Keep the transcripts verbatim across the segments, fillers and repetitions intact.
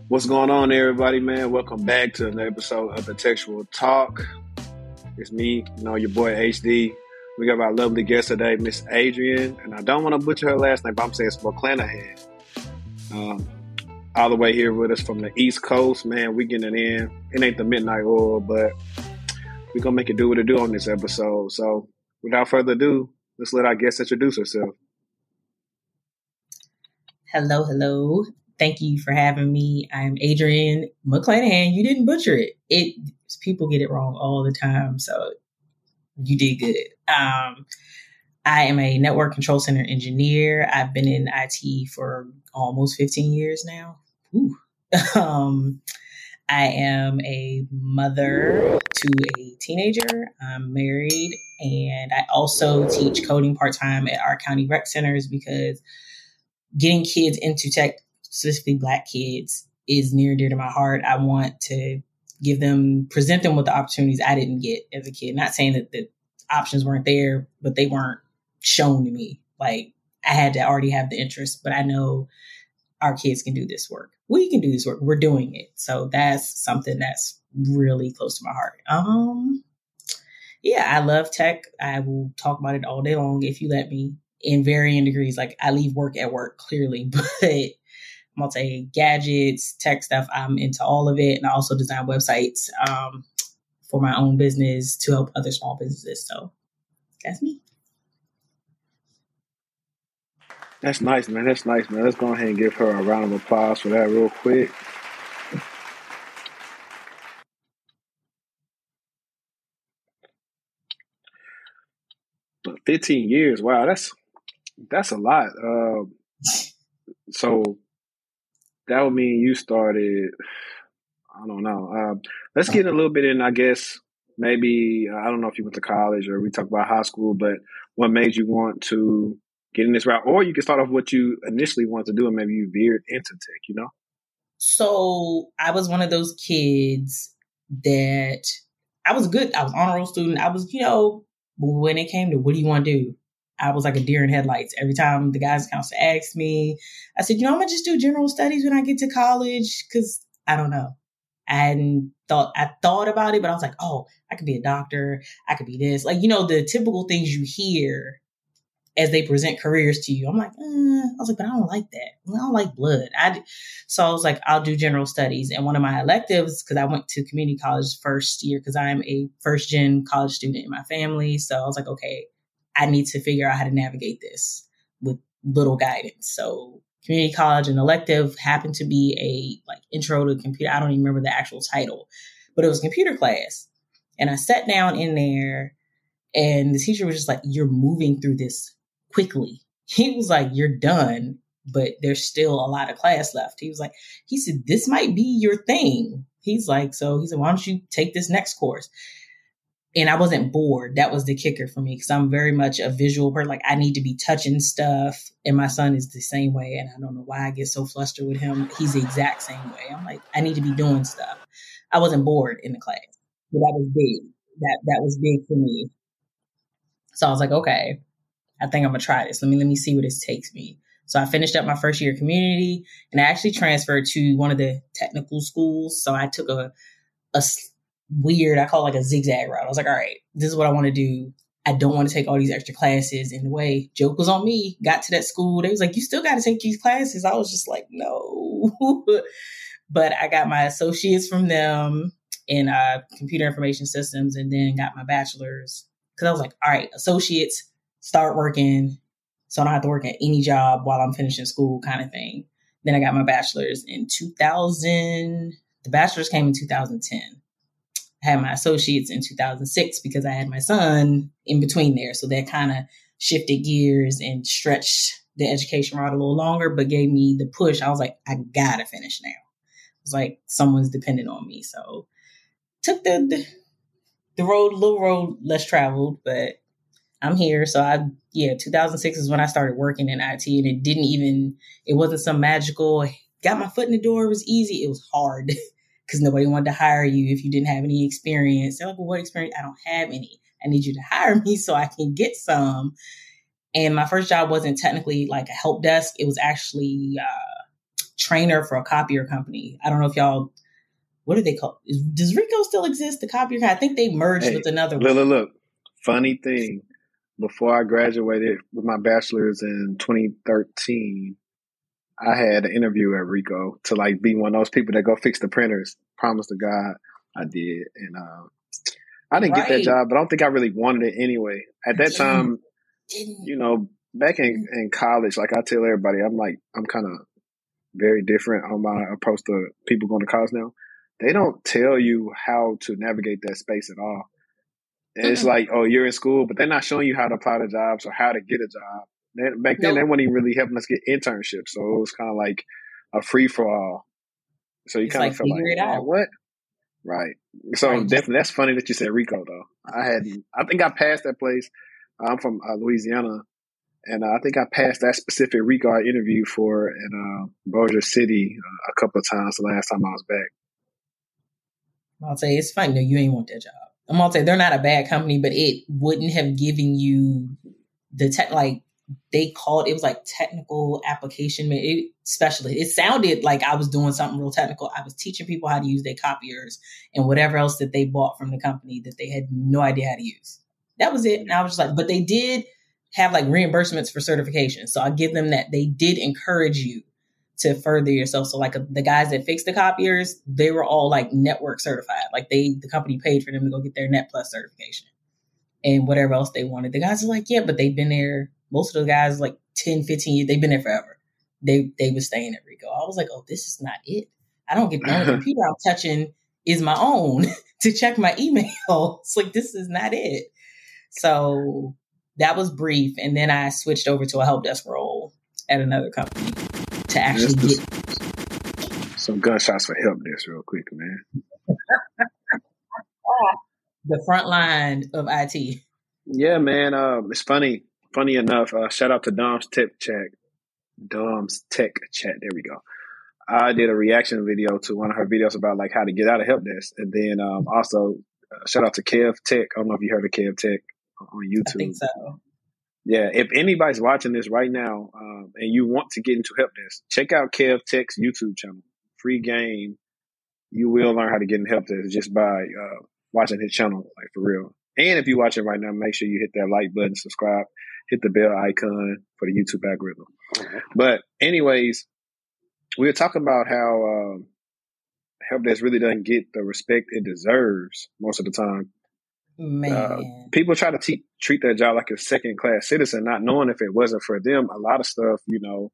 What's going on, everybody, man? Welcome back to another episode of the Textual Talk. It's me, you know, your boy H D. We got our lovely guest today, Miss Adrienne, and I don't want to butcher her last name, but I'm saying it's McClanahan. Um, all the way here with us from the East Coast, man. We getting it in. It ain't the midnight oil, but we're gonna make it do what it do on this episode. So, without further ado, let's let our guest introduce herself. Hello, hello. Thank you for having me. I'm Adrienne McClanahan. You didn't butcher it. It people get it wrong all the time, so you did good. Um, I am a network control center engineer. I've been in I T for almost fifteen years now. Ooh. um, I am a mother to a teenager. I'm married, and I also teach coding part-time at our county rec centers because getting kids into tech, specifically Black kids, is near and dear to my heart. I want to give them, present them with the opportunities I didn't get as a kid. Not saying that the options weren't there, but they weren't shown to me. Like, I had to already have the interest, but I know our kids can do this work. We can do this work. We're doing it. So that's something that's really close to my heart. Um, yeah, I love tech. I will talk about it all day long if you let me, in varying degrees. Like, I leave work at work, clearly, but multi gadgets, tech stuff, I'm into all of it. And I also design websites um, for my own business to help other small businesses. So that's me. That's nice, man. That's nice, man. Let's go ahead and give her a round of applause for that real quick. But fifteen years, wow, that's that's a lot. Uh, so that would mean you started, I don't know. Uh, let's get a little bit in, I guess, maybe, uh, I don't know if you went to college or we talk about high school, but what made you want to get in this route? Or you can start off what you initially wanted to do and maybe you veered into tech, you know? So I was one of those kids that I was good. I was honor roll student. I was, you know, when it came to what do you want to do? I was like a deer in headlights. Every time the guidance counselor asked me, I said, you know, I'm going to just do general studies when I get to college because I don't know. I hadn't thought, I thought about it, but I was like, oh, I could be a doctor. I could be this. Like, you know, the typical things you hear as they present careers to you. I'm like, eh. I was like, but I don't like that. I don't like blood. I, so I was like, I'll do general studies. And one of my electives, because I went to community college first year, because I'm a first gen college student in my family. So I was like, okay, I need to figure out how to navigate this with little guidance. So community college and elective happened to be a like intro to computer. I don't even remember the actual title, but it was computer class. And I sat down in there and the teacher was just like, you're moving through this quickly. He was like, you're done, but there's still a lot of class left. He was like, he said, this might be your thing. He's like, so he said, why don't you take this next course? And I wasn't bored. That was the kicker for me because I'm very much a visual person. Like, I need to be touching stuff. And my son is the same way. And I don't know why I get so flustered with him. He's the exact same way. I'm like, I need to be doing stuff. I wasn't bored in the class. But that was big. That that was big for me. So I was like, okay, I think I'm going to try this. Let me, let me see where this takes me. So I finished up my first year of community and I actually transferred to one of the technical schools. So I took a, a weird, I call it like a zigzag route. I was like, all right, this is what I want to do. I don't want to take all these extra classes. In the way, joke was on me. Got to that school. They was like, you still got to take these classes. I was just like, no. But I got my associates from them in uh, computer information systems and then got my bachelor's. Because I was like, all right, associates, start working so I don't have to work at any job while I'm finishing school kind of thing. Then I got my bachelor's in two thousand. The bachelor's came in two thousand ten. I had my associates in two thousand six because I had my son in between there. So that kind of shifted gears and stretched the education route a little longer, but gave me the push. I was like, I got to finish now. It was like someone's dependent on me. So took the, the, the road, little road less traveled, but I'm here. So I, yeah, two thousand six is when I started working in I T and it didn't even, it wasn't some magical, got my foot in the door. It was easy. It was hard. Because nobody wanted to hire you if you didn't have any experience. They're like, well, what experience? I don't have any. I need you to hire me so I can get some. And my first job wasn't technically like a help desk. It was actually uh, trainer for a copier company. I don't know if y'all, what do they call it? Is, does Ricoh still exist? The copier company? I think they merged Hey, with another look, one. look, look. Funny thing. Before I graduated with my bachelor's in twenty thirteen, I had an interview at Ricoh to like be one of those people that go fix the printers. Promise to God, I did, and uh, I didn't get that Right. job, but I don't think I really wanted it anyway. At that Didn't, time, didn't. you know, back in, in college, like I tell everybody, I'm like I'm kind of very different on my approach to people going to college now. They don't tell you how to navigate that space at all. And it's Mm-mm. like, oh, you're in school, but they're not showing you how to apply to jobs or how to get a job. They, back then, Nope. they weren't even really helping us get internships. So it was kind of like a free for all. So you It's kind of like, feel like, figure it oh, out. what? Right. So Right. Just, definitely, that's funny that you said Ricoh, though. I had, I think I passed that place. I'm from uh, Louisiana, and uh, I think I passed that specific Ricoh I interviewed for in uh, Bossier City uh, a couple of times the last time I was back. I'll say it's funny. No, you ain't want that job. I'm gonna say they're not a bad company, but it wouldn't have given you the tech. Like they called it was like technical application it, specialist. It sounded like I was doing something real technical. I was teaching people how to use their copiers and whatever else that they bought from the company that they had no idea how to use. That was it. And I was just like, but they did have like reimbursements for certification, so I give them that. They did encourage you to further yourself. So like the guys that fixed the copiers, they were all like network certified. Like they, the company paid for them to go get their Net Plus certification and whatever else they wanted. The guys are like, yeah, but they've been there. Most of the guys like ten, fifteen years, they've been there forever. They, they were staying at Ricoh. I was like, oh, this is not it. I don't get the only computer I'm touching is my own to check my email. It's like, this is not it. So that was brief. And then I switched over to a help desk role at another company. To actually Just get some gunshots for help desk real quick, man. The front line of I T. Yeah, man. Uh, it's funny. Funny enough, uh, shout out to Dom's Tech Chat. Dom's Tech Chat. There we go. I did a reaction video to one of her videos about like how to get out of help desk, and then um, also uh, shout out to Kev Tech. I don't know if you heard of Kev Tech on YouTube. I think so. Yeah, if anybody's watching this right now um, and you want to get into help desk, check out Kev Tech's YouTube channel. Free game. You will learn how to get in help desk just by uh, watching his channel, like for real. And if you're watching right now, make sure you hit that like button, subscribe, hit the bell icon for the YouTube algorithm. But anyways, we were talking about how um, help desk really doesn't get the respect it deserves most of the time. Man. Uh, people try to te- treat their job like a second class citizen, not knowing if it wasn't for them, a lot of stuff, you know,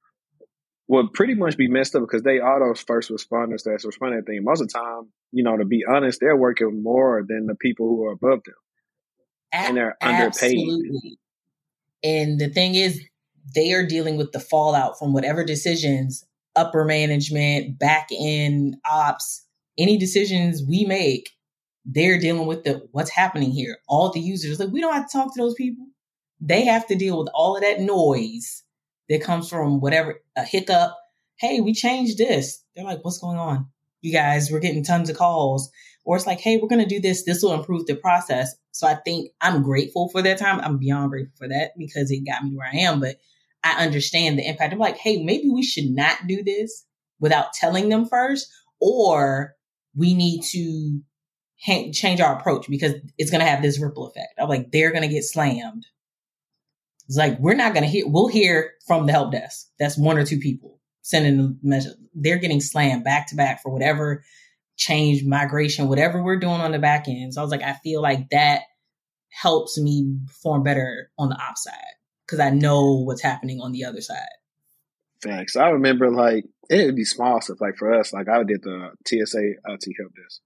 would pretty much be messed up because they are those first responders that's responding to things. Most of the time, you know, to be honest, they're working more than the people who are above them. A- and they're underpaid. Absolutely. And the thing is, they are dealing with the fallout from whatever decisions, upper management, back end ops, any decisions we make. They're dealing with the what's happening here. All the users, like we don't have to talk to those people. They have to deal with all of that noise that comes from whatever, a hiccup. Hey, we changed this. They're like, what's going on? You guys, we're getting tons of calls. Or it's like, hey, we're going to do this. This will improve the process. So I think I'm grateful for that time. I'm beyond grateful for that because it got me where I am. But I understand the impact. I'm like, hey, maybe we should not do this without telling them first. Or we need to change our approach because it's going to have this ripple effect. I'm like, they're going to get slammed. It's like, we're not going to hear, we'll hear from the help desk. That's one or two people sending the message. They're getting slammed back to back for whatever change, migration, whatever we're doing on the back end. So I was like, I feel like that helps me perform better on the ops side because I know what's happening on the other side. Thanks. I remember like, it would be small stuff. Like for us, like I did the T S A I T help desk.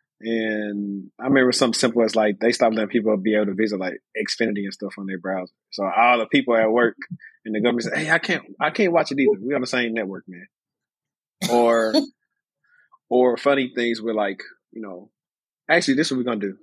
And I remember something simple as like they stopped letting people be able to visit like Xfinity and stuff on their browser. So all the people at work and the government said, "Hey, I can't, I can't watch it either. We're on the same network, man." Or, or funny things were like, you know, actually, this is what we're gonna do.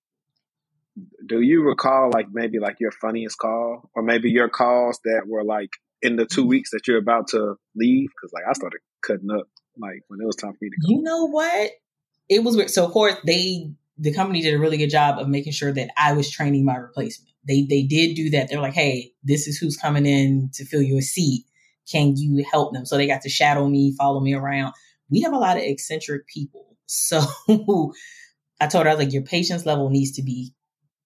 Do you recall like maybe like your funniest call, or maybe your calls that were like in the two weeks that you're about to leave? Because like I started cutting up like when it was time for me to go. You know what? It was weird. So of course they, the company did a really good job of making sure that I was training my replacement. They, they did do that. They're like, hey, this is who's coming in to fill your seat. can you help them? So they got to shadow me, follow me around. We have a lot of eccentric people. So I told her, I was like, your patience level needs to be,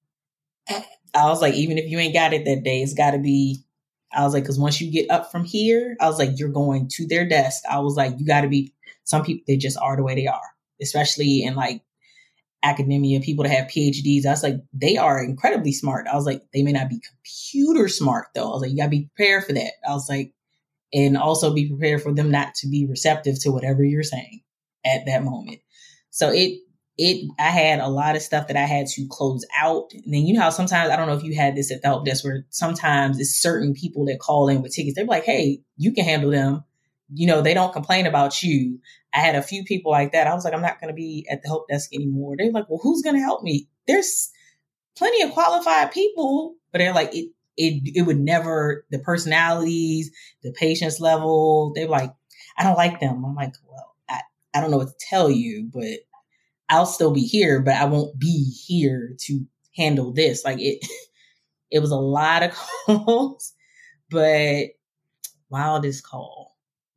I was like, even if you ain't got it that day, it's got to be, I was like, because once you get up from here, I was like, you're going to their desk. I was like, you got to be, some people, they just are the way they are, especially in like academia, people that have P H Ds. I was like, they are incredibly smart. I was like, they may not be computer smart though. I was like, you got to be prepared for that. I was like, and also be prepared for them not to be receptive to whatever you're saying at that moment. So it, it, I had a lot of stuff that I had to close out. And then, you know how sometimes, I don't know if you had this at the help desk, where sometimes it's certain people that call in with tickets. They're like, hey, you can handle them. You know, they don't complain about you. I had a few people like that. I was like, I'm not going to be at the help desk anymore. They're like, well, who's going to help me? There's plenty of qualified people, but they're like, it, it, it would never, the personalities, the patience level, they're like, I don't like them. I'm like, well, I, I don't know what to tell you, but I'll still be here, but I won't be here to handle this. Like it, it was a lot of calls, but wildest call.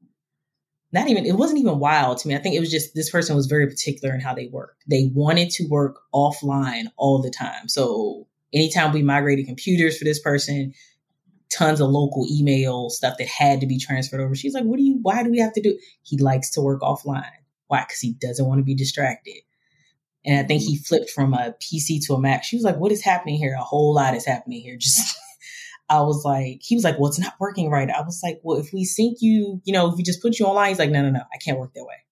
Not even, it wasn't even wild to me. I think it was just, this person was very particular in how they worked. They wanted to work offline all the time. So anytime we migrated computers for this person, tons of local email stuff that had to be transferred over. She's like, what do you, why do we have to do? He likes to work offline. Why? Because he doesn't want to be distracted. And I think he flipped from a P C to a Mac. She was like, what is happening here? A whole lot is happening here. Just, I was like, he was like, well, it's not working right. I was like, well, if we sync you, you know, if we just put you online, he's like, no, no, no, I can't work that way.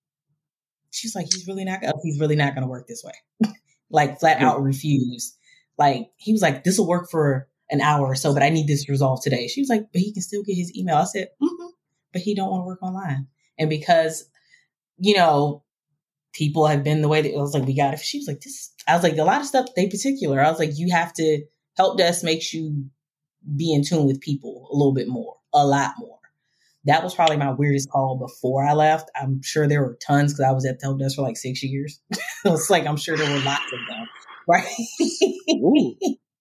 She's like, he's really not, he's really not going to work this way. Like flat out refused. Like, he was like, this will work for an hour or so, but I need this resolved today. She was like, but he can still get his email. I said, mm-hmm, but he don't want to work online. And because, you know, people have been the way that, I was like, we got it. She was like, this, I was like, a lot of stuff, they particular. I was like, you have to, help desk makes you be in tune with people a little bit more, a lot more. That was probably my weirdest call before I left. I'm sure there were tons because I was at the help desk for like six years. It's like, I'm sure there were lots of them. Right. Ooh,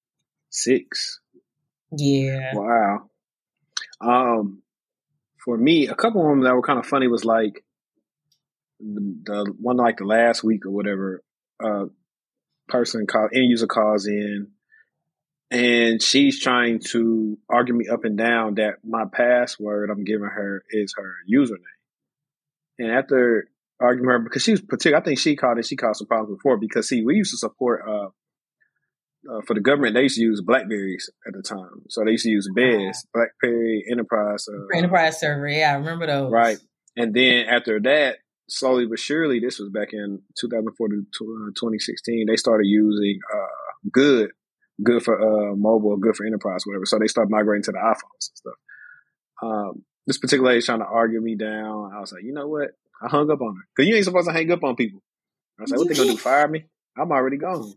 six. Yeah. Wow. Um, for me, a couple of them that were kind of funny was like the, the one like the last week or whatever. Uh, person called, end user calls in, and she's trying to argue me up and down that my password I'm giving her is her username. And after arguing her, because she was particular, I think she called it, she caused some problems before because see, we used to support, uh, uh, for the government, they used to use Blackberries at the time. So they used to use Bez, Blackberry Enterprise. Uh, Enterprise server. Yeah, I remember those. Right. And then after that, slowly but surely, this was back in two thousand four to twenty sixteen, they started using uh, Good, Good for uh, mobile, Good for enterprise, whatever. So they started migrating to the iPhones and stuff. Um, this particular lady trying to argue me down. I was like, you know what? I hung up on her. Because you ain't supposed to hang up on people. I was like, what they going to do, fire me? I'm already gone.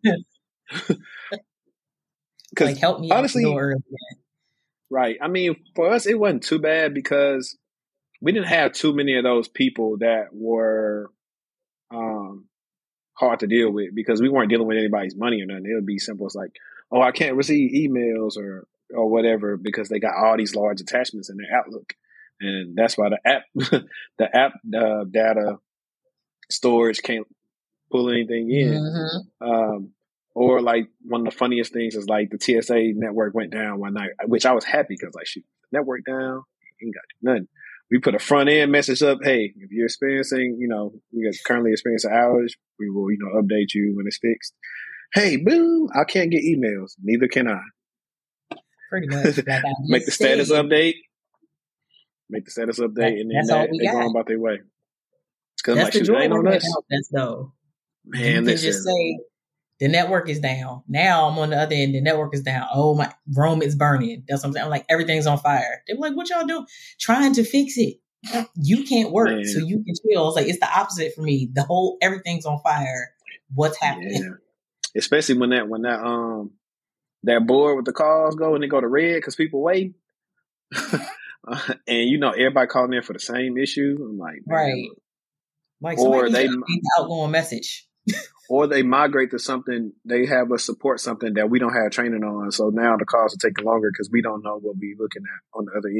Like, help me honestly, out earlier. Right. I mean, for us, it wasn't too bad because we didn't have too many of those people that were um, hard to deal with because we weren't dealing with anybody's money or nothing. It would be simple as like, oh, I can't receive emails or or whatever because they got all these large attachments in their Outlook, and that's why the app the app uh, data storage can't pull anything in. Mm-hmm. Um, or like one of the funniest things is like the T S A network went down one night, which I was happy because like shoot, network down, you ain't got nothing. We put a front end message up. Hey, if you're experiencing, you know, we are currently experiencing outage, we will, you know, update you when it's fixed. Hey, boo, I can't get emails. Neither can I. Pretty much. Like Make the status said. update. Make the status update, that, and then they, they go on about their way. Because like, the joy on us. That's though. Man, you can listen. just say the network is down. Now I'm on the other end. The network is down. Oh my, Rome is burning. That's what I'm saying. I'm like, everything's on fire. They're like, what y'all doing? Trying to fix it. You can't work, Man. So you can chill. It's like it's the opposite for me. The whole everything's on fire. What's happening? Yeah. Especially when that when that um that board with the calls go and they go to red because people wait. uh, and you know everybody calling in for the same issue. I'm like, right. Like or they the outgoing message. Or they migrate to something, they have us support something that we don't have training on. So now the calls are taking longer because we don't know what we're looking at on the other end.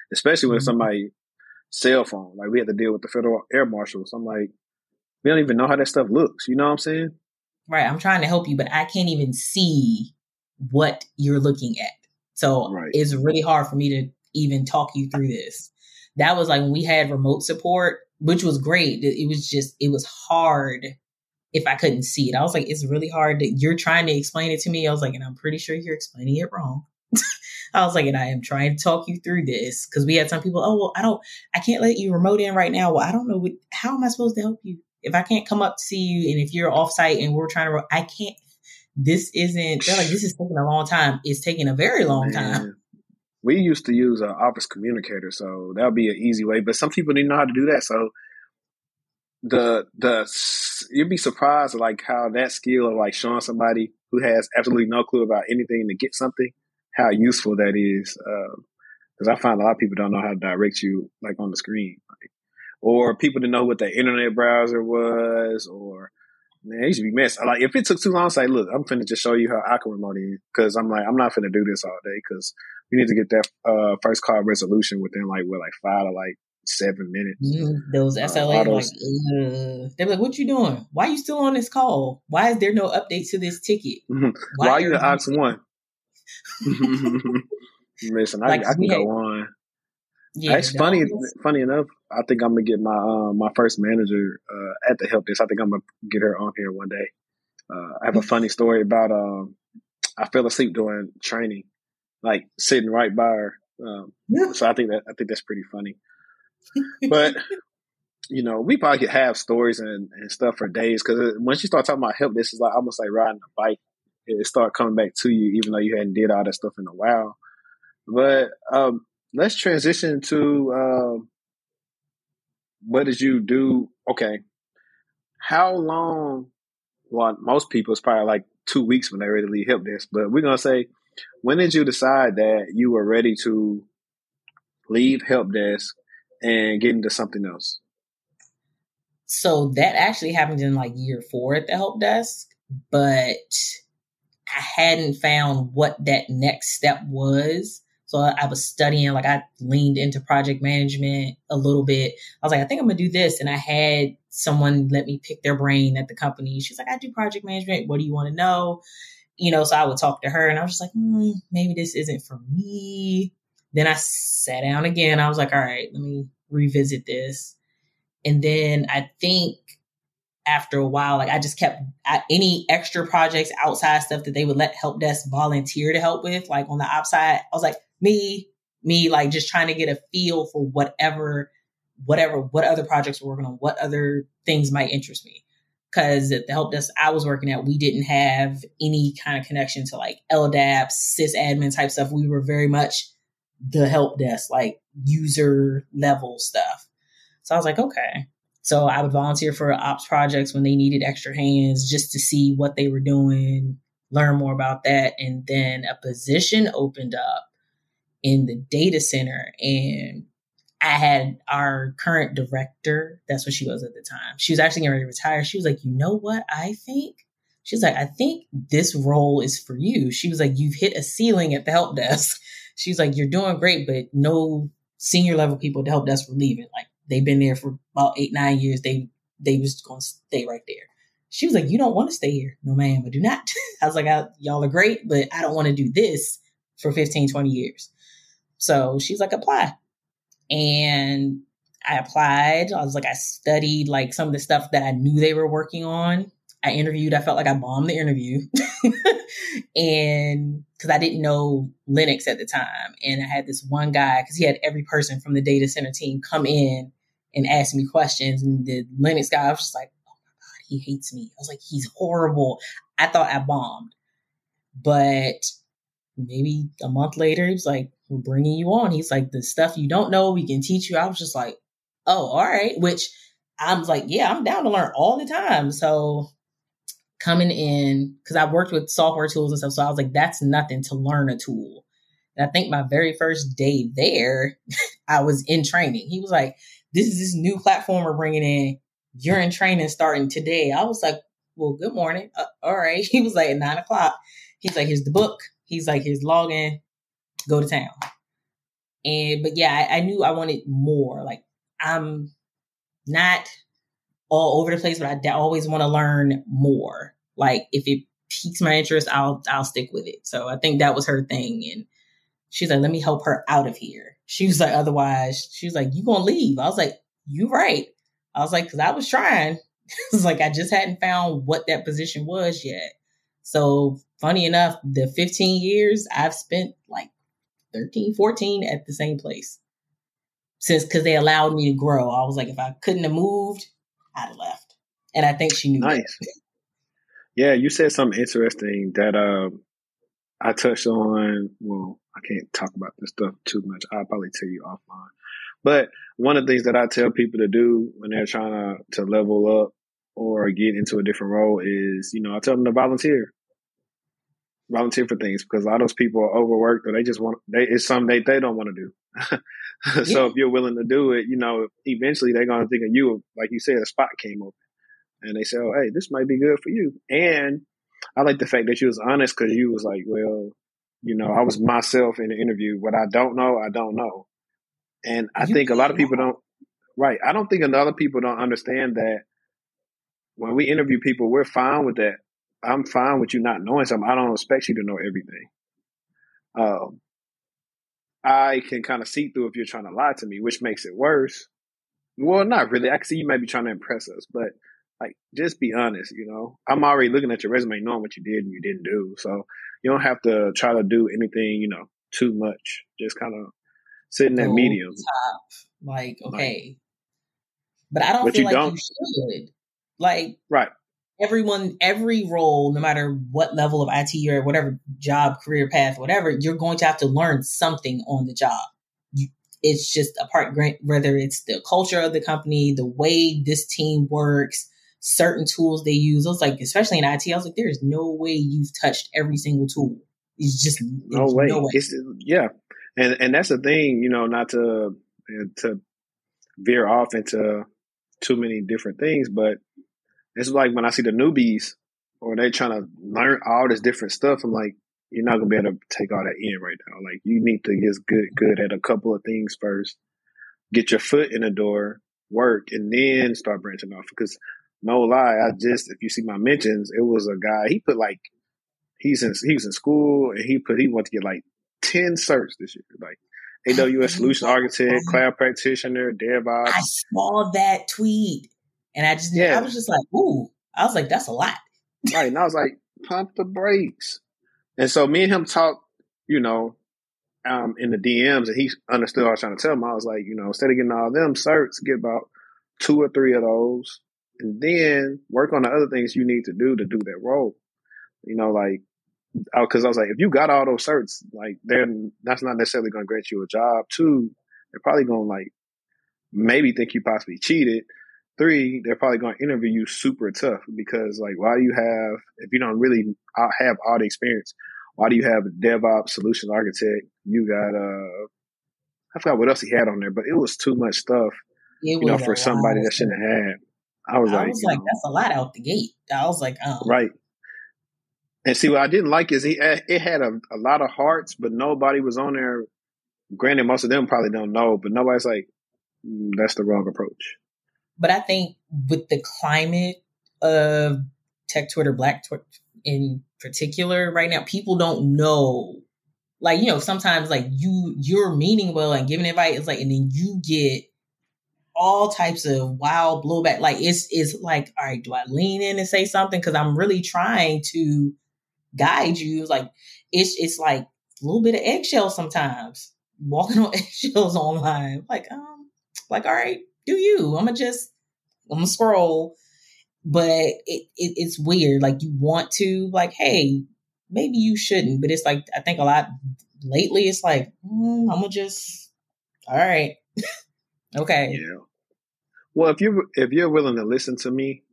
especially when Mhm. somebody cell phone. Like we had to deal with the federal air marshals. I'm like, we don't even know how that stuff looks. You know what I'm saying? Right. I'm trying to help you, but I can't even see what you're looking at. So Right. it's really hard for me to even talk you through this. That was like when we had remote support, which was great. It was just, it was hard if I couldn't see it. I was like, it's really hard that you're trying to explain it to me. I was like, and I'm pretty sure you're explaining it wrong. I was like, and I am trying to talk you through this because we had some people, oh, well, I don't, I can't let you remote in right now. Well, I don't know. What, how am I supposed to help you? If I can't come up to see you and if you're off site and we're trying to, I can't, this isn't, they're like, this is taking a long time. It's taking a very long Man. time. We used to use an office communicator, so that would be an easy way. But some people didn't know how to do that. So the the you'd be surprised like how that skill of like showing somebody who has absolutely no clue about anything to get something, how useful that is. Because uh, I find a lot of people don't know how to direct you like on the screen, like, or people didn't know what the internet browser was, or man, it used to be mess. Like if it took too long, say, look, I'm finna just show you how I can remote in because I'm like I'm not finna do this all day because we need to get that uh, first call resolution within like what like five to like seven minutes. Mm, those S L As, uh, like, uh, they're like, what you doing? Why are you still on this call? Why is there no update to this ticket? Why, Why are you in Ox one? Listen, like, I, I can go had, on. Yeah, it's funny. Was... Funny enough, I think I'm gonna get my uh, my first manager uh, at the help desk. I think I'm gonna get her on here one day. Uh, I have a funny story about um, I fell asleep during training, like sitting right by her. Um, yeah. So I think that I think that's pretty funny. But you know, we probably could have stories and, and stuff for days because once you start talking about help, this is like almost like riding a bike. It start coming back to you, even though you hadn't did all that stuff in a while. But um, let's transition to um, what did you do? Okay, how long? Well, most people it's probably like two weeks when they're ready to leave help desk. But we're gonna say, when did you decide that you were ready to leave help desk and get into something else? So that actually happened in like year four at the help desk, but I hadn't found what that next step was. So I was studying, like I leaned into project management a little bit. I was like, I think I'm going to do this. And I had someone let me pick their brain at the company. She's like, I do project management. What do you want to know? You know, so I would talk to her and I was just like, hmm, maybe this isn't for me. Then I sat down again. I was like, all right, let me revisit this. And then I think after a while, like I just kept I, any extra projects, outside stuff that they would let help desk volunteer to help with, like on the ops side, I was like, me, me, like just trying to get a feel for whatever, whatever, what other projects we're working on, what other things might interest me. Because at the help desk I was working at, we didn't have any kind of connection to like L D A P, sysadmin type stuff. We were very much the help desk, like user level stuff. So I was like, okay. So I would volunteer for ops projects when they needed extra hands just to see what they were doing, learn more about that. And then a position opened up in the data center. And I had our current director, that's what she was at the time. She was actually getting ready to retire. She was like, you know what I think? She was like, I think this role is for you. She was like, you've hit a ceiling at the help desk. She was like, you're doing great, but no senior level people at the help desk were leaving. Like, they've been there for about eight, nine years. They they was going to stay right there. She was like, you don't want to stay here. No, ma'am, I do not. I was like, I, y'all are great, but I don't want to do this for fifteen, twenty years. So she was like, apply. And I applied. I was like, I studied like some of the stuff that I knew they were working on. I interviewed. I felt like I bombed the interview. And because I didn't know Linux at the time. And I had this one guy, because he had every person from the data center team come in and ask me questions. And the Linux guy, I was just like, oh my God, he hates me. I was like, he's horrible. I thought I bombed. But maybe a month later, he was like, we're bringing you on. He's like, the stuff you don't know, we can teach you. I was just like, oh, all right. Which I was like, yeah, I'm down to learn all the time. So coming in, because I worked with software tools and stuff. So I was like, that's nothing to learn a tool. And I think my very first day there, I was in training. He was like, this is this new platform we're bringing in. You're in training starting today. I was like, well, good morning. Uh, all right. He was like, at nine o'clock. He's like, here's the book. He's like, here's login. Go to town. And, but yeah, I, I knew I wanted more. Like, I'm not all over the place, but I d- always want to learn more. Like, if it piques my interest, I'll, I'll stick with it. So I think that was her thing. And she's like, let me help her out of here. She was like, otherwise, she was like, you gonna leave? I was like, you right. I was like, cause I was trying. It's like, I just hadn't found what that position was yet. So funny enough, the fifteen years I've spent like thirteen, fourteen at the same place since, cause they allowed me to grow. I was like, if I couldn't have moved, I'd have left. And I think she knew Nice. that. Yeah, you said something interesting that uh, I touched on. Well, I can't talk about this stuff too much. I'll probably tell you offline. But one of the things that I tell people to do when they're trying to, to level up or get into a different role is, you know, I tell them to volunteer. Volunteer for things, because a lot of those people are overworked, or they just want, they, it's something they, they don't want to do. So Yeah. if you're willing to do it, you know, eventually they're going to think of you. Like you said, a spot came open and they say, oh, hey, this might be good for you. And I like the fact that you was honest, because you was like, well, you know, I was myself in the interview. What I don't know, I don't know. And I You think a lot of can't people don't, right. I don't think a lot of people don't understand that when we interview people, we're fine with that. I'm fine with you not knowing something. I don't expect you to know everything. Um, I can kind of see through if you're trying to lie to me, which makes it worse. Well, not really. I can see you may be trying to impress us, but like, just be honest, you know? I'm already looking at your resume knowing what you did and you didn't do. So you don't have to try to do anything, you know, too much. Just kind of sit in that go over medium. the top. Like, Like, okay. But I don't but feel you like you don't, should. Like, right. everyone, every role, no matter what level of I T you're at, whatever job, career path, whatever, you're going to have to learn something on the job. You, it's just a part, whether it's the culture of the company, the way this team works, certain tools they use. I was like, especially in I T, I was like, there's no way you've touched every single tool. It's just, No there's no way. way. It's, yeah. And, and that's the thing, you know, not to, to veer off into too many different things, but it's like when I see the newbies or they trying to learn all this different stuff, I'm like, you're not gonna be able to take all that in right now. Like, you need to get good, good at a couple of things first, get your foot in the door, work, and then start branching off. Because no lie, I just, if you see my mentions, it was a guy, he put like, he's in, he was in school and he put, he wanted to get like ten certs this year. Like A W S Solution Architect, Cloud Practitioner, DevOps. I saw that tweet and I just, yeah. I was just like, ooh, I was like, that's a lot. Right. And I was like, pump the brakes. And so me and him talked, you know, um, in the D Ms, and he understood what I was trying to tell him. I was like, you know, instead of getting all them certs, get about two or three of those, and then work on the other things you need to do to do that role. You know, like, because I was like, if you got all those certs, like, then that's not necessarily going to grant you a job. Two, they're probably going to like maybe think you possibly cheated. Three, they're probably going to interview you super tough, because like, why do you have, if you don't really have all the experience, why do you have a DevOps solution architect? You got, uh, I forgot what else he had on there, but it was too much stuff, It you know, was for a somebody lot that of shouldn't stuff. have had. I was I like, was you like, know, that's a lot out the gate. I was like, um, right. And see, what I didn't like is he, it had a, a lot of hearts, but nobody was on there. Granted, most of them probably don't know, but nobody's like, mm, that's the wrong approach. But I think with the climate of tech Twitter, Black Twitter in particular right now, people don't know. Like, you know, sometimes like you, you're meaning well and giving advice, it's like, and then you get all types of wild blowback. Like, it's, it's like, all right, do I lean in and say something? Cause I'm really trying to guide you. Like, it's, it's like a little bit of eggshell sometimes, walking on eggshells online. Like, um, like, all right, do you, I'm gonna just, I'm gonna scroll. But it, it it's weird. Like, you want to, like, hey, maybe you shouldn't. But it's like, I think a lot lately, it's like, mm, I'm gonna just, all right, okay. Yeah. Well, if you if you're willing to listen to me,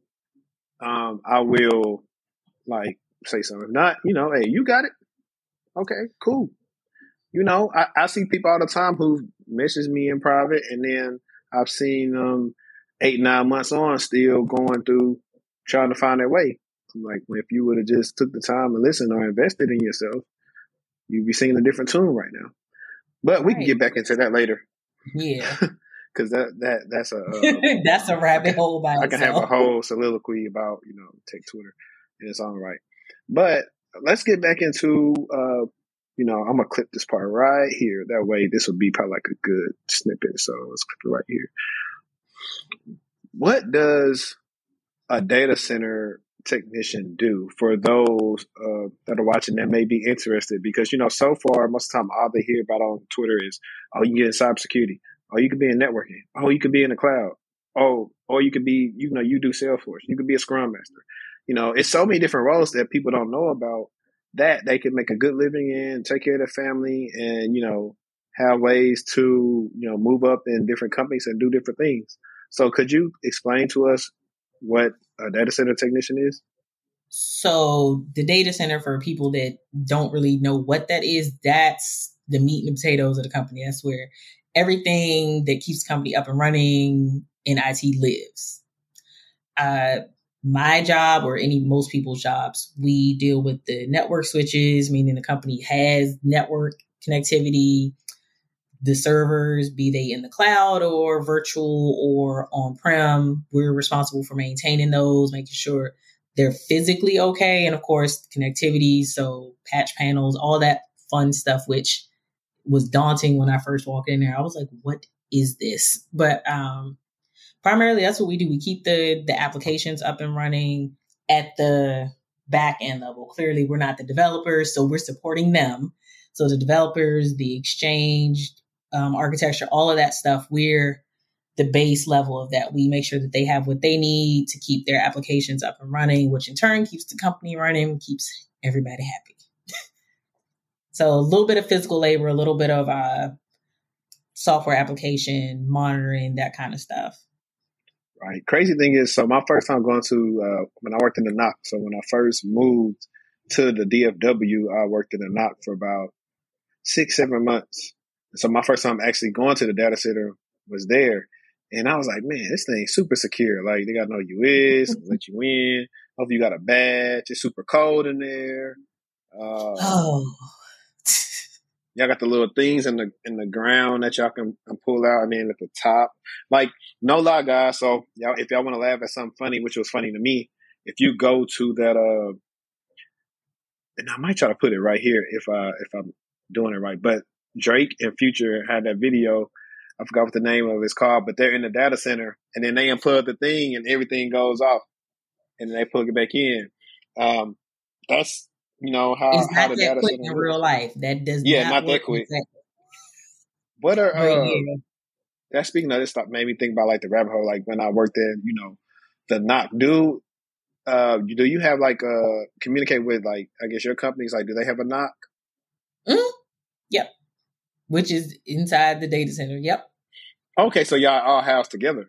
um, I will like say something. If not, you know, hey, you got it. Okay, cool. You know, I, I see people all the time who message me in private, and then I've seen them um, eight, nine months on still going through trying to find their way. I'm like, well, if you would have just took the time and listened or invested in yourself, you'd be singing a different tune right now. But we can Right. get back into that later. Yeah. Because that, that that's a uh, that's a rabbit hole by I can have a itself. whole soliloquy about, you know, tech Twitter in its own right. But let's get back into, uh, you know, I'm going to clip this part right here. That way, this will be probably like a good snippet. So let's clip it right here. What does a data center technician do for those uh, that are watching that may be interested? Because, you know, so far, most of the time, all they hear about on Twitter is, oh, you can get in cybersecurity. Oh, you could be in networking. Oh, you could be in the cloud. Oh, or you could be, you know, you do Salesforce. You could be a Scrum Master. You know, it's so many different roles that people don't know about that they can make a good living in, take care of their family, and, you know, have ways to, you know, move up in different companies and do different things. So could you explain to us what a data center technician is? So the data center, for people that don't really know what that is, that's the meat and potatoes of the company. That's where everything that keeps the company up and running in I T lives. Uh, my job, or any most people's jobs, we deal with the network switches, meaning the company has network connectivity, the servers, be they in the cloud or virtual or on-prem. We're responsible for maintaining those, making sure they're physically okay. And of course, connectivity, so patch panels, all that fun stuff, which was daunting when I first walked in there. I was like, what is this? But um, primarily, that's what we do. We keep the the applications up and running at the back end level. Clearly, we're not the developers, so we're supporting them. So the developers, the exchange, um, architecture, all of that stuff, we're the base level of that. We make sure that they have what they need to keep their applications up and running, which in turn keeps the company running, keeps everybody happy. So a little bit of physical labor, a little bit of uh, software application, monitoring, that kind of stuff. Right. Crazy thing is, so my first time going to, uh, when I worked in the N O C, so when I first moved to the D F W, I worked in the N O C for about six, seven months. So my first time actually going to the data center was there. And I was like, man, this thing's super secure. Like, they got to know you is, let you in. Hope you got a badge. It's super cold in there. Uh, oh. Y'all got the little things in the in the ground that y'all can, can pull out, and then at the top. Like, no lie, guys. So, y'all, if y'all want to laugh at something funny, which was funny to me, if you go to that, uh, and I might try to put it right here if I if I'm doing it right, but Drake and Future had that video. I forgot what the name of it's called, but they're in the data center, and then they unplug the thing, and everything goes off, and then they plug it back in. Um, that's you know how it's how not the that data quick center in works. real life. That does yeah, not, not work that quick. exactly. What are But uh, yeah. that speaking of this stuff made me think about like the rabbit hole. Like when I worked there, you know, the N O C. Do uh, do you have like uh communicate with like I guess your companies? Like, do they have a N O C? Mm-hmm. Yep. Which is inside the data center. Yep. Okay, so y'all all housed together.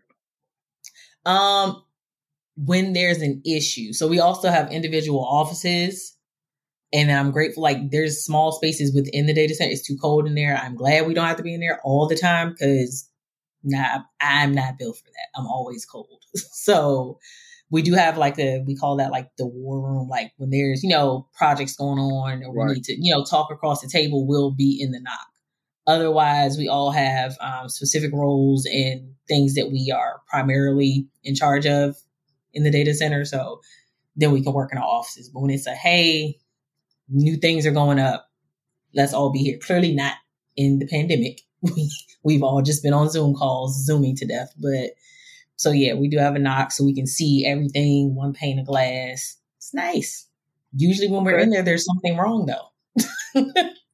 Um, when there's an issue, so we also have individual offices, and I'm grateful. Like, there's small spaces within the data center. It's too cold in there. I'm glad we don't have to be in there all the time because, nah, I'm not built for that. I'm always cold. So we do have like a, we call that like the war room. Like when there's, you know, projects going on or we Right. need to, you know, talk across the table, we'll be in the N O C. Otherwise, we all have um, specific roles and things that we are primarily in charge of in the data center. So then we can work in our offices. But when it's a, hey, new things are going up, let's all be here. Clearly not in the pandemic. We, we've all just been on Zoom calls, Zooming to death. But so, yeah, we do have a N O C so we can see everything, one pane of glass. It's nice. Usually when we're Okay. in there, there's something wrong, though.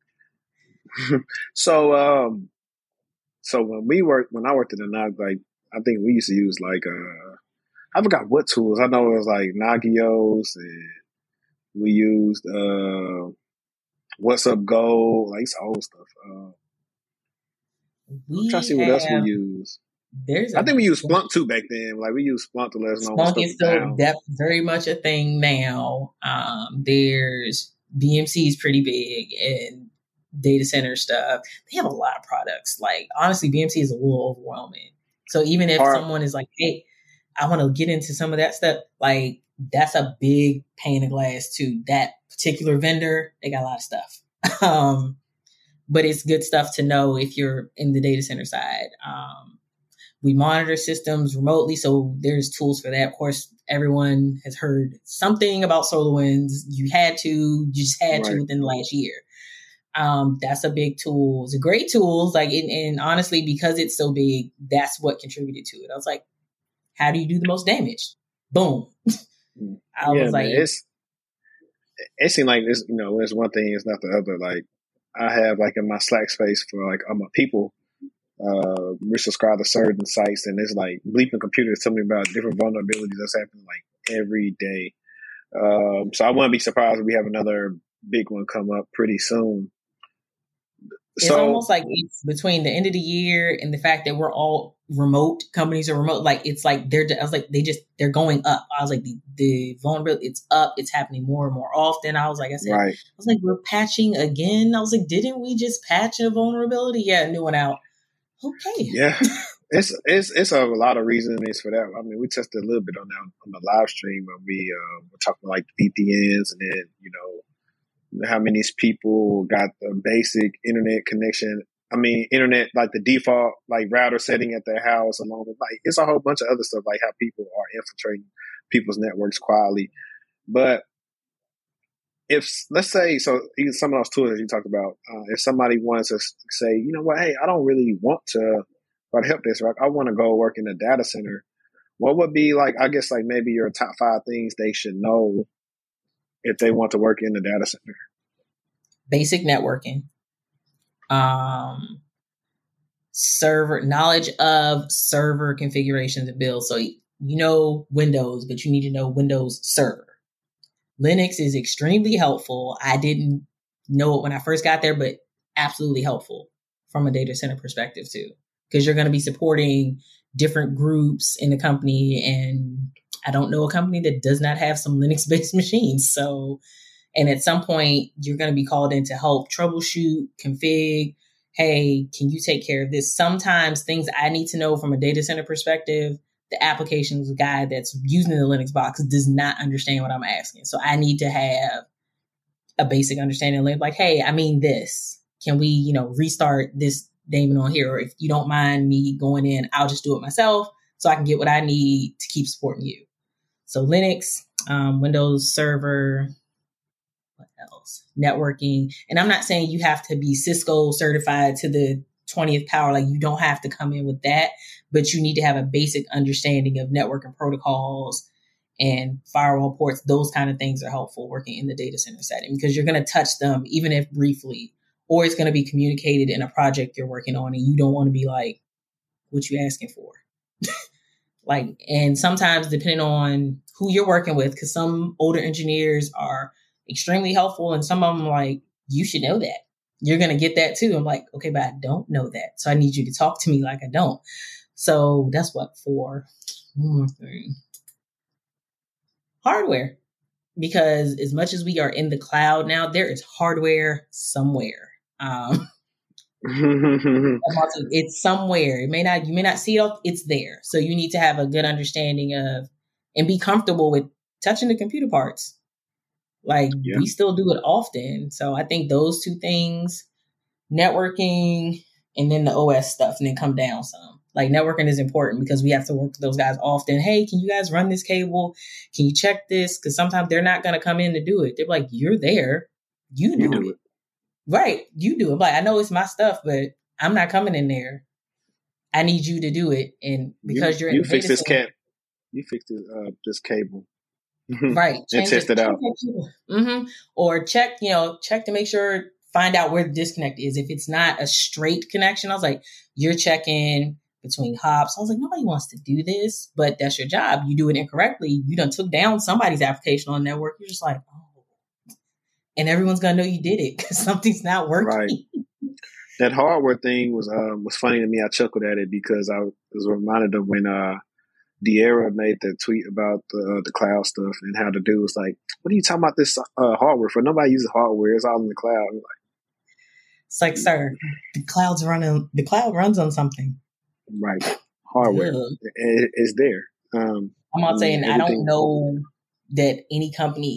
so, um, so when we worked, when I worked in the N O C, like, I think we used to use like, uh, I forgot what tools. I know it was like Nagios, and we used, uh, What's Up Go, like some old stuff. Uh, we I'm trying to see what have, else we use. There's I a, think we used Splunk too back then. Like we used Splunk to let us know when Splunk stuff is was still down. depth, very much a thing now. Um, there's B M C is pretty big and data center stuff. They have a lot of products. Like honestly, B M C is a little overwhelming. So even if Part, someone is like, hey, I want to get into some of that stuff, like that's a big pane of glass too. That particular vendor, they got a lot of stuff. um, but it's good stuff to know if you're in the data center side. Um, we monitor systems remotely, so there's tools for that. Of course, everyone has heard something about SolarWinds. You had to, you just had right. to within the last year. Um, that's a big tool. It's a great tool. Like, and, and honestly, because it's so big, that's what contributed to it. I was like, how do you do the most damage? Boom. I yeah, was like, man, it's, it seemed like this, you know, it's one thing, it's not the other. Like, I have like in my Slack space for like, I'm a people, uh, we subscribe to certain sites, and it's like bleeping computers tell me about different vulnerabilities that's happening like every day. Um, so I wouldn't be surprised if we have another big one come up pretty soon. It's so, almost like it's between the end of the year and the fact that we're all remote, companies are remote. Like, it's like they're, I was like, they just, they're going up. I was like, the, the vulnerability, it's up. It's happening more and more often. I was like, I said, right. I was like, we're patching again. I was like, didn't we just patch a vulnerability? Yeah, a new one out. Okay. Yeah. It's, it's, it's a lot of reasons for that. I mean, we tested a little bit on that on the live stream when we, uh, were talking like V P Ns, and then, you know, how many people got the basic internet connection. I mean, internet, like the default, like router setting at their house, along with like, it's a whole bunch of other stuff, like how people are infiltrating people's networks quietly. But if, let's say, so even some of those tools that you talked about, uh, if somebody wants to say, you know what, hey, I don't really want to try to help this, right? I want to go work in a data center. What would be like, I guess, like maybe your top five things they should know if they want to work in the data center? Basic networking, um, server knowledge of server configurations and builds. So you know Windows, but you need to know Windows Server. Linux is extremely helpful. I didn't know it when I first got there, but absolutely helpful from a data center perspective too, because you're going to be supporting different groups in the company, and I don't know a company that does not have some Linux-based machines. So, and at some point, you're going to be called in to help troubleshoot, config. Hey, can you take care of this? Sometimes things I need to know from a data center perspective, the applications guy that's using the Linux box does not understand what I'm asking. So I need to have a basic understanding of like, hey, I mean this. Can we, you know, restart this daemon on here? Or if you don't mind me going in, I'll just do it myself so I can get what I need to keep supporting you. So Linux, um, Windows Server, what else? Networking. And I'm not saying you have to be Cisco certified to the twentieth power. Like, you don't have to come in with that, but you need to have a basic understanding of networking protocols and firewall ports. Those kind of things are helpful working in the data center setting, because you're going to touch them, even if briefly, or it's going to be communicated in a project you're working on, and you don't want to be like, what you asking for? Like, and sometimes depending on who you're working with, because some older engineers are extremely helpful, and some of them like, you should know that. You're going to get that too. I'm like, okay, but I don't know that. So I need you to talk to me like I don't. So that's what for. One more thing. Hardware. Because as much as we are in the cloud now, there is hardware somewhere. Um, it's somewhere. It may not, you may not see it. It's there. So you need to have a good understanding of and be comfortable with touching the computer parts. Like, yeah. We still do it often. So I think those two things, networking and then the O S stuff, and then come down some. Like, networking is important because we have to work with those guys often. Hey, can you guys run this cable? Can you check this? Because sometimes they're not going to come in to do it. They're like, you're there. You do, you do it. it. Right. You do it. I'm like, I know it's my stuff, but I'm not coming in there. I need you to do it. And because you, you're in you the fix this center, cap. You fix this, uh, this cable. Right. And test it out. Mm-hmm. Or check, you know, check to make sure, find out where the disconnect is. If it's not a straight connection, I was like, you're checking between hops. I was like, nobody wants to do this, but that's your job. You do it incorrectly. You done took down somebody's application on the network. You're just like, oh. And everyone's going to know you did it because something's not working. Right. That hardware thing was um, was funny to me. I chuckled at it because I was reminded of when uh, De'Ara made the tweet about the uh, the cloud stuff and how the dude was like, what are you talking about this uh, hardware for? Nobody uses hardware. It's all in the cloud. Like, it's like, sir, the cloud's running, the cloud runs on something. Right. Hardware. It, it's there. Um, I'm not saying I don't know that any company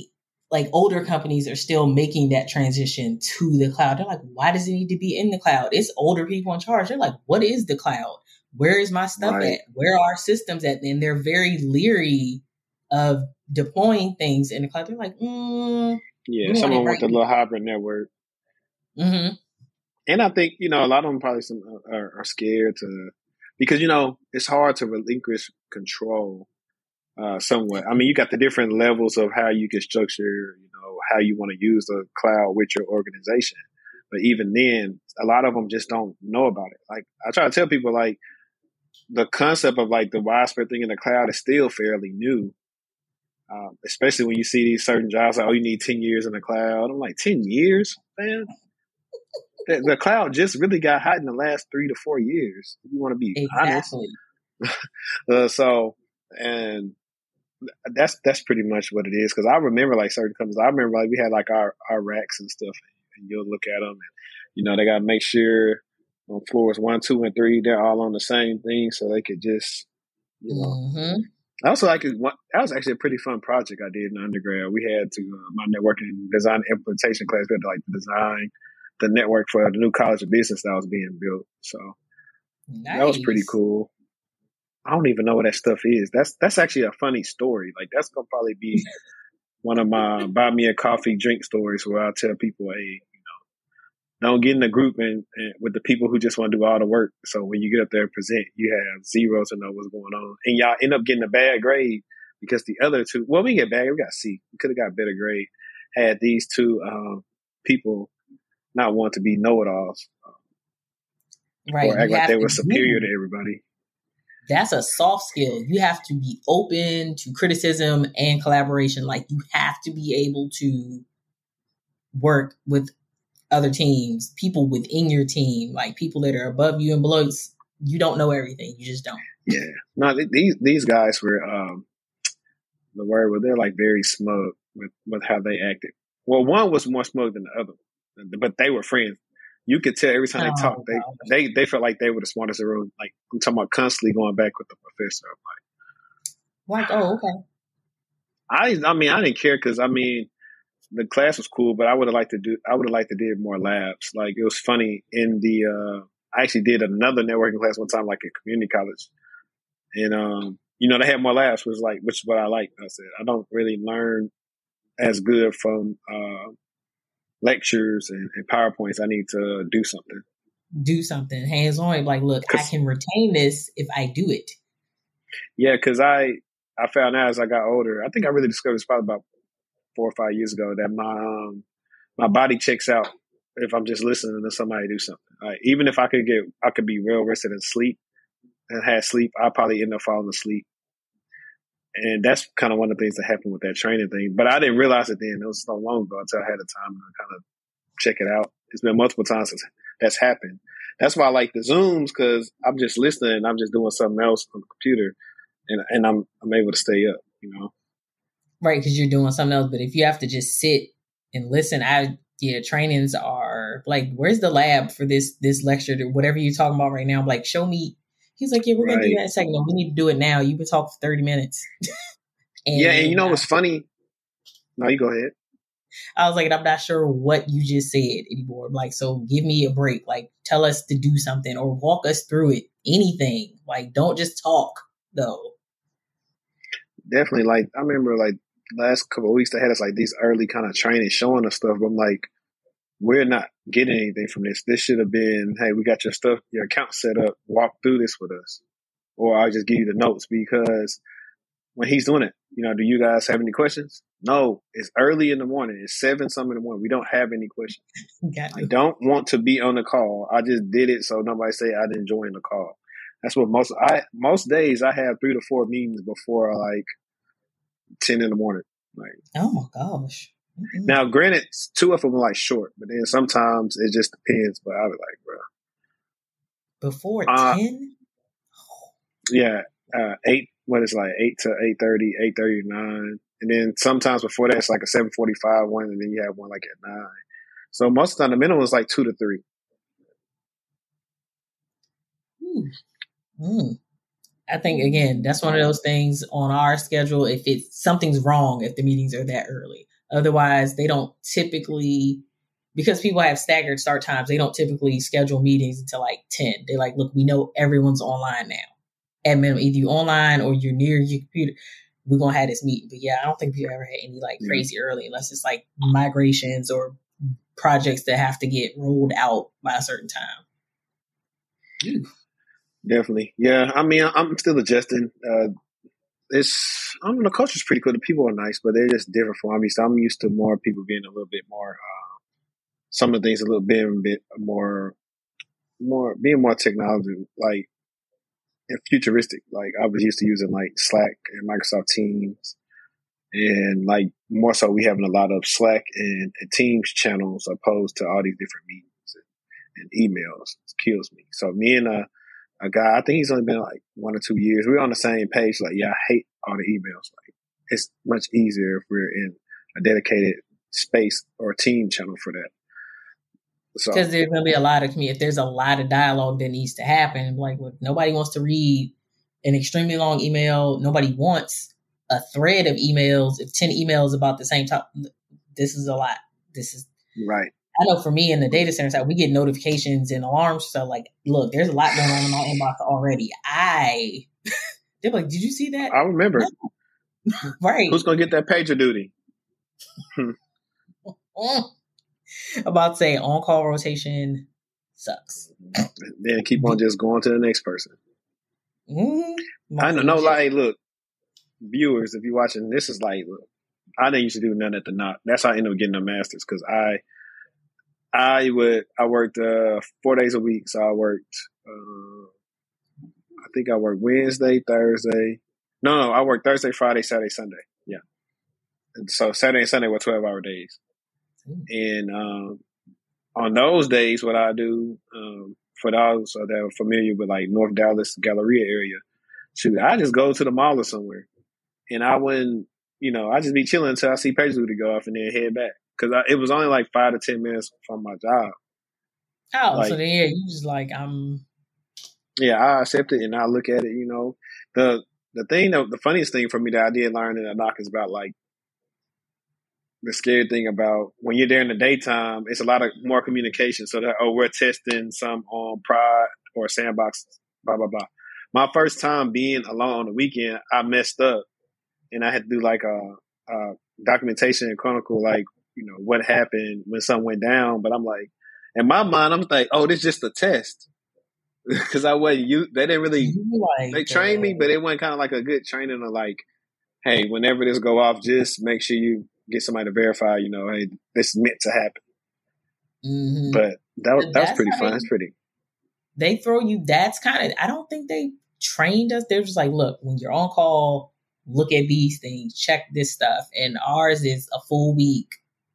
like older companies are still making that transition to the cloud. They're like, why does it need to be in the cloud? It's older people in charge. They're like, what is the cloud? Where is my stuff Right. at? Where are our systems at? And they're very leery of deploying things in the cloud. They're like, mm, yeah, someone with a little hybrid network. Mm-hmm. And I think, you know, a lot of them probably some are, are scared to, because, you know, it's hard to relinquish control uh, somewhat. I mean, you got the different levels of how you can structure, you know, how you want to use the cloud with your organization. But even then, a lot of them just don't know about it. Like, I try to tell people, like, the concept of like the widespread thing in the cloud is still fairly new. Um, especially when you see these certain jobs, like, oh, you need ten years in the cloud. I'm like, ten years, man? The, the cloud just really got hot in the last three to four years. If you want to be exactly. honest. uh, so, and that's that's pretty much what it is. Because I remember like certain companies. I remember like we had like our, our racks and stuff, and you'll look at them, and you know they got to make sure on floors one, two, and three they're all on the same thing, so they could just, you know. Mm-hmm. I also like it. That was actually a pretty fun project I did in undergrad. We had to uh, my networking design implementation class. We had to like design the network for the new College of Business that was being built. So nice. That was pretty cool. I don't even know what that stuff is. That's that's actually a funny story. Like that's gonna probably be one of my buy me a coffee drink stories where I tell people, hey, you know, don't get in the group and, and with the people who just want to do all the work. So when you get up there and present, you have zero to know what's going on, and y'all end up getting a bad grade because the other two, well, we get bad, we got C. We could have got a better grade had these two um, people not want to be know-it-alls, right? Or act like they were be, superior to everybody. That's a soft skill. You have to be open to criticism and collaboration. Like you have to be able to work with other teams, people within your team, like people that are above you and below. You don't know everything. You just don't. Yeah. No, these these guys were um, the word was they're like very smug with, with how they acted. Well, one was more smug than the other, but they were friends. You could tell every time they oh, talked, they, they they felt like they were the smartest in the room. Like I'm talking about constantly going back with the professor. I'm like, like oh, okay. I I mean I didn't care because I mean the class was cool, but I would have liked to do I would have liked to do more labs. Like it was funny in the uh, I actually did another networking class one time, like at community college, and um, you know they had more labs, which was like which is what I like. I said I don't really learn as good from uh, lectures and, and PowerPoints. I need to do something. Do something hands on. Like, look, I can retain this if I do it. Yeah, because I I found out as I got older. I think I really discovered this probably about four or five years ago that my um, my body checks out if I'm just listening to somebody do something. Like, even if I could get I could be well rested and sleep and had sleep, I'd probably end up falling asleep. And that's kind of one of the things that happened with that training thing. But I didn't realize it then. It was so long ago until I had the time to kind of check it out. It's been multiple times since that's happened. That's why I like the Zooms, because I'm just listening and I'm just doing something else on the computer, and and I'm I'm able to stay up, you know. Right, because you're doing something else. But if you have to just sit and listen, I yeah, trainings are like, where's the lab for this this lecture or whatever you're talking about right now? I'm like, show me. He's like, yeah, we're right. gonna do that in a second. No, we need to do it now. You've been talking for thirty minutes. and, yeah, and you know what's funny? No, you go ahead. I was like, I'm not sure what you just said anymore. Like, so give me a break. Like, tell us to do something or walk us through it. Anything. Like, don't just talk, though. Definitely. Like, I remember, like, last couple of weeks, they had us, like, these early kind of training showing us stuff. But I'm like, we're not getting anything from this. This should have been, hey, we got your stuff, your account set up. Walk through this with us. Or I'll just give you the notes, because when he's doing it, you know, do you guys have any questions? No, it's early in the morning. It's seven something in the morning. We don't have any questions. I don't want to be on the call. I just did it so nobody say I didn't join the call. That's what most I most days I have three to four meetings before like ten in the morning. Like, oh my gosh. Mm-hmm. Now, granted, two of them are like short, but then sometimes it just depends. But I was like, bro, before ten? Uh, yeah, uh, eight. What is like eight to eight thirty, eight thirty to nine. And then sometimes before that, it's like a seven forty-five one, and then you have one like at nine. So most of the time, the minimum is like two to three. Mm. I think, again, that's one of those things on our schedule. If it's something's wrong, if the meetings are that early, Otherwise, they don't typically, because people have staggered start times, they don't typically schedule meetings until like ten. They're like, look, we know everyone's online now. At minimum, either you're online or you're near your computer, we're going to have this meeting. But yeah, I don't think we've ever had any like Yeah. crazy early, unless it's like migrations or projects that have to get rolled out by a certain time. Definitely. Yeah. I mean, I'm still adjusting. Uh, it's, I don't know, the culture's pretty cool. The people are nice, but they're just different from me. So I'm used to more people being a little bit more, uh, some of the things a little bit, a bit more, more, being more technology, like, and futuristic. Like, I was used to using like Slack and Microsoft Teams. And like, more so, we having a lot of Slack and, and Teams channels opposed to all these different meetings and, and emails. It kills me. So me and a, a guy, I think he's only been like one or two years. We're on the same page. Like, yeah, I hate all the emails. Like, it's much easier if we're in a dedicated space or a team channel for that. So, Because there's going to be a lot of community. If there's a lot of dialogue that needs to happen, like, look, nobody wants to read an extremely long email. Nobody wants a thread of emails. If ten emails about the same topic, this is a lot. This is right. I know for me in the data center side, we get notifications and alarms. So like, look, there's a lot going on in my inbox already. I, they're like, did you see that? I remember. No. Right. Who's going to get that pager duty? About to say on-call rotation sucks. Then keep on just going to the next person. Mm-hmm. I know, no lie. Look, viewers, if you're watching, this is like, look, I didn't used to do none at the knock. That's how I ended up getting a master's, because I, I would, I worked uh, four days a week. So I worked, uh, I think I worked Wednesday, Thursday. No, no, I worked Thursday, Friday, Saturday, Sunday. Yeah. And so Saturday and Sunday were twelve hour days. And um, on those days, what I do, um, for those that are familiar with like North Dallas, Galleria area, shoot, I just go to the mall or somewhere. And I wouldn't, you know, I just be chilling until I see page duty go off and then head back. Because it was only like five to ten minutes from my job. Oh, like, so then yeah, you just like, I'm. Yeah, I accept it and I look at it, you know. The the thing, that, the funniest thing for me that I did learn in a knock is about like, the scary thing about when you're there in the daytime, it's a lot of more communication. So that, oh, we're testing some on Prod or Sandbox, blah, blah, blah. My first time being alone on the weekend, I messed up and I had to do like a, a documentation and chronicle, like, you know, what happened when something went down. But I'm like, in my mind, I'm like, oh, this is just a test. Cause I wasn't, you, they didn't really, like, they trained uh, me, but it wasn't kind of like a good training of like, hey, whenever this go off, just make sure you get somebody to verify, you know, hey, this is meant to happen. Mm-hmm. But that was, that was pretty fun. That's pretty. They throw you, that's kind of, I don't think they trained us. They're just like, look, when you're on call, look at these things, check this stuff. And ours is a full week.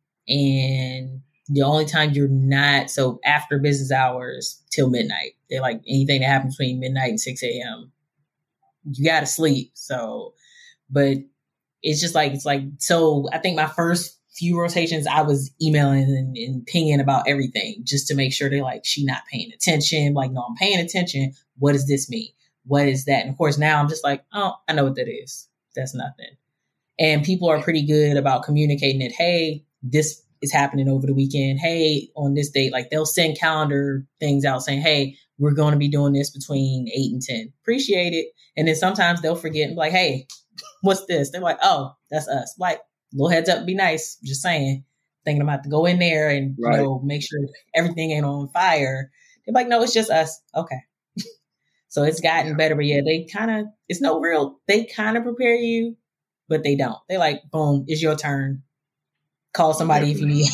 And the only time you're not, so after business hours till midnight, they're like, anything that happens between midnight and six a.m., you got to sleep. So, but it's just like, it's like, so I think my first few rotations, I was emailing and, and pinging about everything just to make sure they're like, she not paying attention. Like, no, I'm paying attention. What does this mean? What is that? And of course, now I'm just like, oh, I know what that is. That's nothing. And people are pretty good about communicating it. Hey, this is happening over the weekend. Hey, on this date, like they'll send calendar things out saying, hey, we're going to be doing this between eight and ten. Appreciate it. And then sometimes they'll forget and be like, hey, what's this? They're like, oh, that's us. Like, little heads up, be nice. Just saying, thinking I'm about to go in there and, right. you know, make sure everything ain't on fire. They're like, no, it's just us. Okay. So it's gotten yeah. better. But yeah, they kind of, it's no real, they kind of prepare you, but they don't. They're like, boom, it's your turn. Call somebody if you need.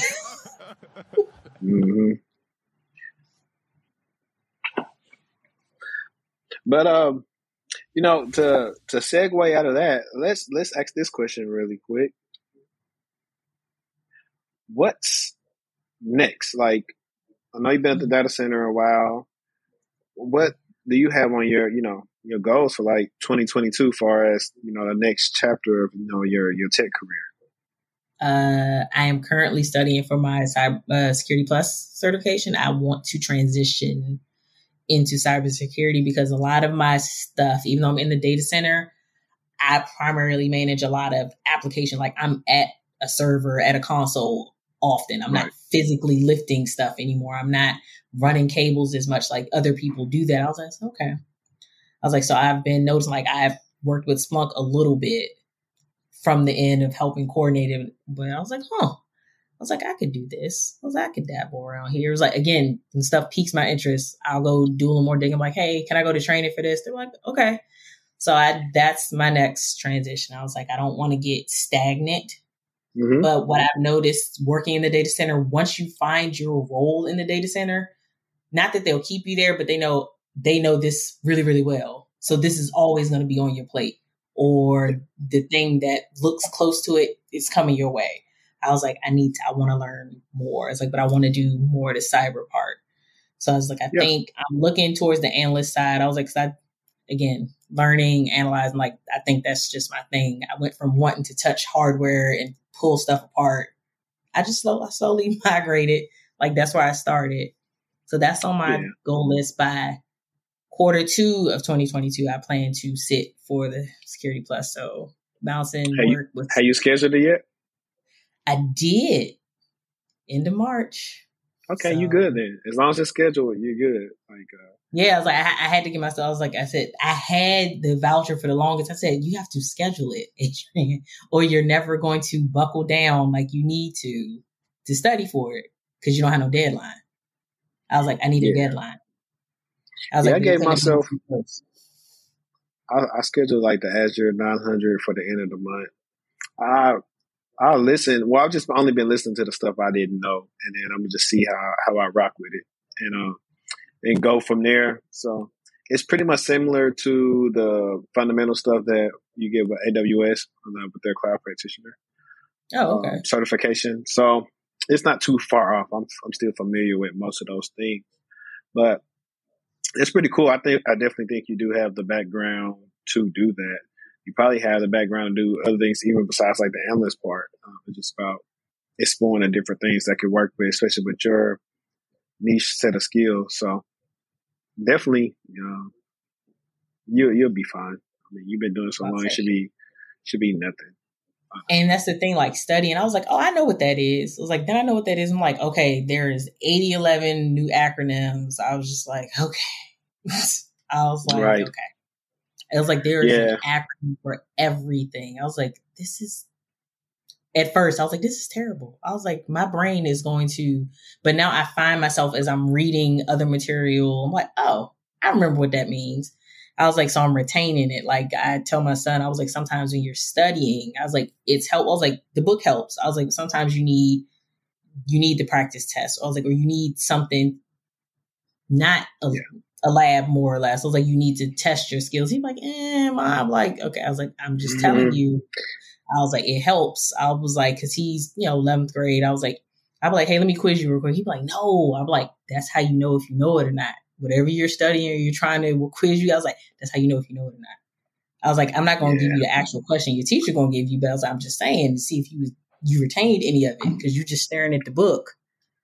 mm-hmm. But, um, you know, to to segue out of that, let's let's ask this question really quick. What's next? Like, I know you've been at the data center a while. What do you have on your, you know, your goals for like twenty twenty-two, as far as, you know, the next chapter of, you know, your your tech career? Uh, I am currently studying for my Cyber uh, Security Plus certification. I want to transition into cybersecurity because a lot of my stuff, even though I'm in the data center, I primarily manage a lot of application. Like I'm at a server at a console often. I'm Right. not physically lifting stuff anymore. I'm not running cables as much like other people do that. I was like, okay. I was like, so I've been noticing like I've worked with Splunk a little bit from the end of helping coordinate it. But I was like, huh. I was like, I could do this. I was like, I could dabble around here. It was like, again, when stuff piques my interest, I'll go do a little more digging. I'm like, hey, can I go to training for this? They're like, okay. So I, that's my next transition. I was like, I don't want to get stagnant. Mm-hmm. But what I've noticed working in the data center, once you find your role in the data center, not that they'll keep you there, but they know, they know this really, really well. So this is always going to be on your plate, or the thing that looks close to it is coming your way. I was like, I need to, I want to learn more. It's like, but I want to do more of the cyber part. So I was like, I Yeah. think I'm looking towards the analyst side. I was like, cause I, again, learning, analyzing, like, I think that's just my thing. I went from wanting to touch hardware and pull stuff apart. I just slowly, I slowly migrated. Like, that's where I started. So that's on my Yeah. goal list. By quarter two of twenty twenty-two, I plan to sit for the Security Plus. So bouncing Have you- work with. Have you scheduled it yet? I did. End of March. Okay, So- you good then. As long as it's scheduled, you're good. Like, uh, Yeah, I was like, I, I had to give myself, I was like, I said, I had the voucher for the longest. I said, you have to schedule it, Adrian, or you're never going to buckle down like you need to, to study for it because you don't have no deadline. I was like, I need a Yeah. deadline. I was Yeah, like, I you're gave gonna do myself- it first. I, I scheduled like the Azure nine hundred for the end of the month. I I'll listen. Well, I've just only been listening to the stuff I didn't know, and then I'm gonna just see how how I rock with it, and um, and go from there. So it's pretty much similar to the fundamental stuff that you get with A W S uh, with their cloud practitioner Oh, okay. um, certification. So it's not too far off. I'm I'm still familiar with most of those things, but it's pretty cool. I think I definitely think you do have the background to do that. You probably have the background to do other things, even besides like the analyst part. Um, it's just about exploring the different things that could work with, especially with your niche set of skills. So definitely, you know, you you'll be fine. I mean, you've been doing it so long, it should be should be nothing. And that's the thing, like studying. I was like, oh, I know what that is. I was like, then I know what that is. I'm like, okay, there's eighty eleven new acronyms. I was just like, okay. I was like, Right. okay. It was like, there's Yeah. an acronym for everything. I was like, this is, at first, I was like, this is terrible. I was like, my brain is going to, but now I find myself as I'm reading other material, I'm like, oh, I remember what that means. I was like, so I'm retaining it. Like I tell my son, I was like, sometimes when you're studying, I was like, it's help. I was like, the book helps. I was like, sometimes you need, you need the practice test. I was like, or you need something, not a, Yeah. a lab more or less. I was like, you need to test your skills. He's like, eh, Mom. I'm like, okay. I was like, I'm just telling Mhm. you. I was like, it helps. I was like, cause he's, you know, eleventh grade. I was like, I'd be like, hey, let me quiz you real quick. He'd be like, no. I'm like, that's how you know if you know it or not. Whatever you're studying or you're trying to quiz you, I was like, that's how you know if you know it or not. I was like, I'm not going to Yeah. give you the actual question your teacher going to give you, but I was like, I'm just saying to see if you you retained any of it because you're just staring at the book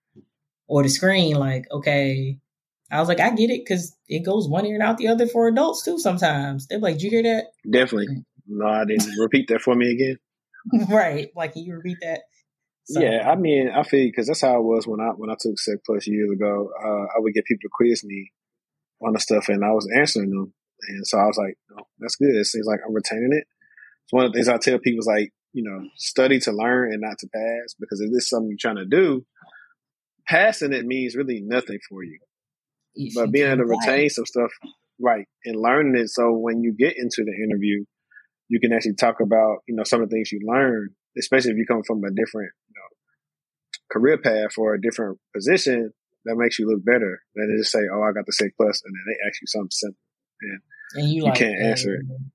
or the screen like, okay. I was like, I get it because it goes one ear and out the other for adults too sometimes. They're like, did you hear that? Definitely. No, I didn't. Repeat that for me again. Right. Like, can you repeat that? So, Yeah, I mean, I feel because that's how it was when I when I took Sec Plus years ago. Uh, I would get people to quiz me on the stuff, and I was answering them, and so I was like, "No, that's good." It seems like I'm retaining it. It's one of the things I tell people is like, you know, study to learn and not to pass, because if this is something you're trying to do, passing it means really nothing for you. if But you being able to do it right. retain some stuff, right, and learning it, so when you get into the interview, you can actually talk about, you know, some of the things you learned, especially if you come from a different, you know, career path or a different position. That makes you look better than to just say, "Oh, I got the Sec Plus," and then they ask you something simple, and and you, you like, can't answer it. um,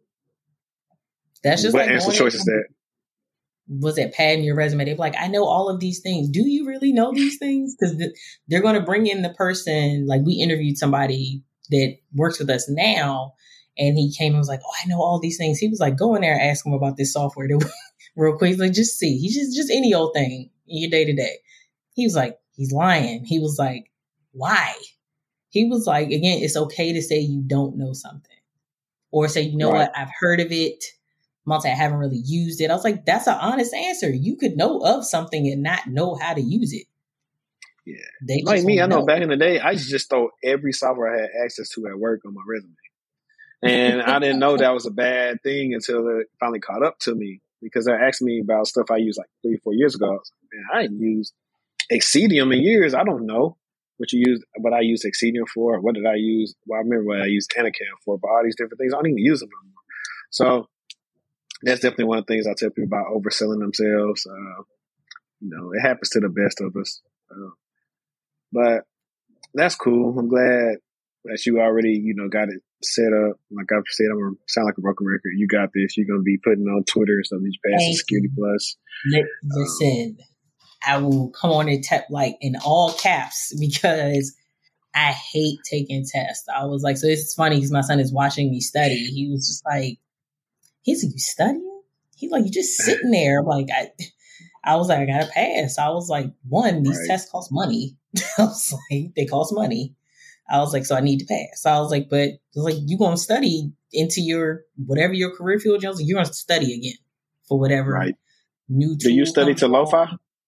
That's just what like answer going choice in- is that? was it padding your resume? They're like, I know all of these things. Do you really know these things? Because the, they're going to bring in the person. Like we interviewed somebody that works with us now, and he came and was like, "Oh, I know all these things." He was like, "Go in there and ask him about this software real quick." He's like, "Just see." He's just just any old thing in your day to day. He was like, "He's lying." He was like, "Why?" He was like, "Again, it's okay to say you don't know something, or say, you know Right. what, I've heard of it. Multi, I haven't really used it. I was like, that's an honest answer. You could know of something and not know how to use it. Yeah. They like just me, I know, know. back in the day, I used to just throw every software I had access to at work on my resume. And I didn't know that was a bad thing until it finally caught up to me, because they asked me about stuff I used like three or four years ago. I was like, man, I ain't used Exedium in years. I don't know what you used, what I used Exedium for. What did I use? Well, I remember what I used Anacam for, but all these different things, I don't even use them no more. So that's definitely one of the things I tell people about overselling themselves. Uh, you know, it happens to the best of us. Uh, but that's cool. I'm glad that you already, you know, got it set up. Like I've said, I'm going to sound like a broken record. You got this. You're going to be putting on Twitter and stuff. You pass the Security Plus. Listen, um, I will come on and tap like in all caps because I hate taking tests. I was like, so it's funny because my son is watching me study. He was just like, he's like, you studying? He's like, you just sitting there. I'm like, I, I was like, I gotta pass. I was like, one, these right. tests cost money. I was like, they cost money. I was like, so I need to pass. So I was like, but was like, you gonna study into your whatever your career field is. Like, you're gonna study again for whatever right. new. Do you study to lo-fi?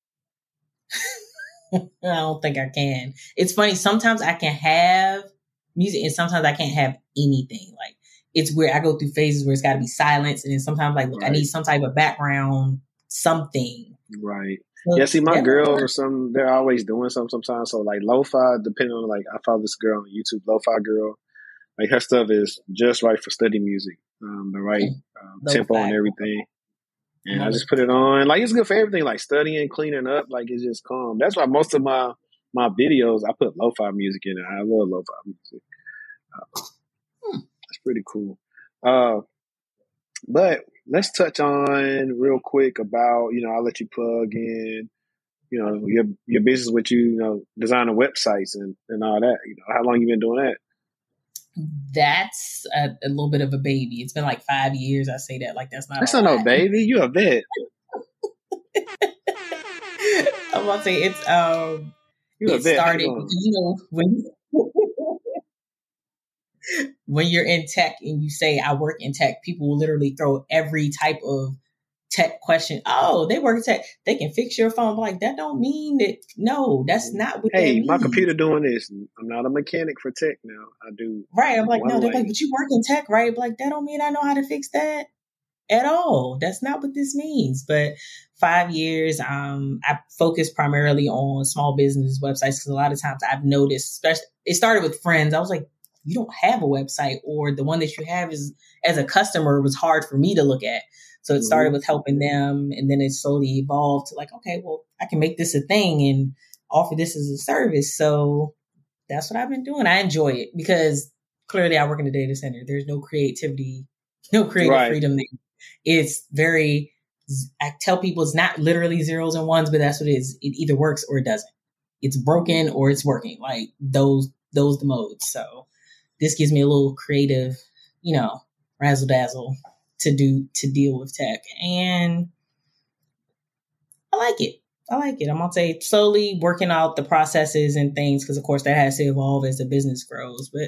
I don't think I can. It's funny. Sometimes I can have music, and sometimes I can't have anything. Like it's weird. I go through phases where it's got to be silence, and then sometimes like look, right. I need some type of background, something. Right. So, yeah. See, my girls or some, they're always doing something sometimes. So like lo-fi, depending on like, I follow this girl on YouTube, lo-fi girl. Like her stuff is just right for study music, um, the right um, tempo and everything. And mm-hmm. I just put it on. Like, it's good for everything, like studying, cleaning up. Like, it's just calm. That's why most of my my videos, I put lo-fi music in it. I love lo-fi music. Uh, hmm. It's pretty cool. Uh, but let's touch on real quick about, you know, I'll let you plug in, you know, your your business with you, you know, designing websites and, and all that. You know, how long you been doing that? That's a, a little bit of a baby. It's been like five years. I say that like that's not. That's not no baby. You a vet. I'm about to say it's um. You a it vet. started because you know when when you're in tech and you say I work in tech, people will literally throw every type of tech question. Oh, they work in tech. They can fix your phone. I'm like, that don't mean that. No, that's not what. Hey, that means. My computer doing this. I'm not a mechanic for tech now. I do. Right. I'm like, no. They're like, but you work in tech, right? I'm like, that don't mean I know how to fix that at all. That's not what this means. But five years, um, I focus primarily on small business websites because a lot of times I've noticed, especially it started with friends. I was like, you don't have a website, or the one that you have is as a customer was hard for me to look at. So it started with helping them, and then it slowly evolved to like, okay, well, I can make this a thing and offer this as a service. So that's what I've been doing. I enjoy it because clearly I work in a data center. There's no creativity, no creative right. freedom there. It's very, I tell people it's not literally zeros and ones, but that's what it is. It either works or it doesn't. It's broken or it's working. Like those, those the modes. So this gives me a little creative, you know, razzle dazzle to do, to deal with tech. And I like it. I like it. I'm going to say slowly working out the processes and things, because of course that has to evolve as the business grows. But,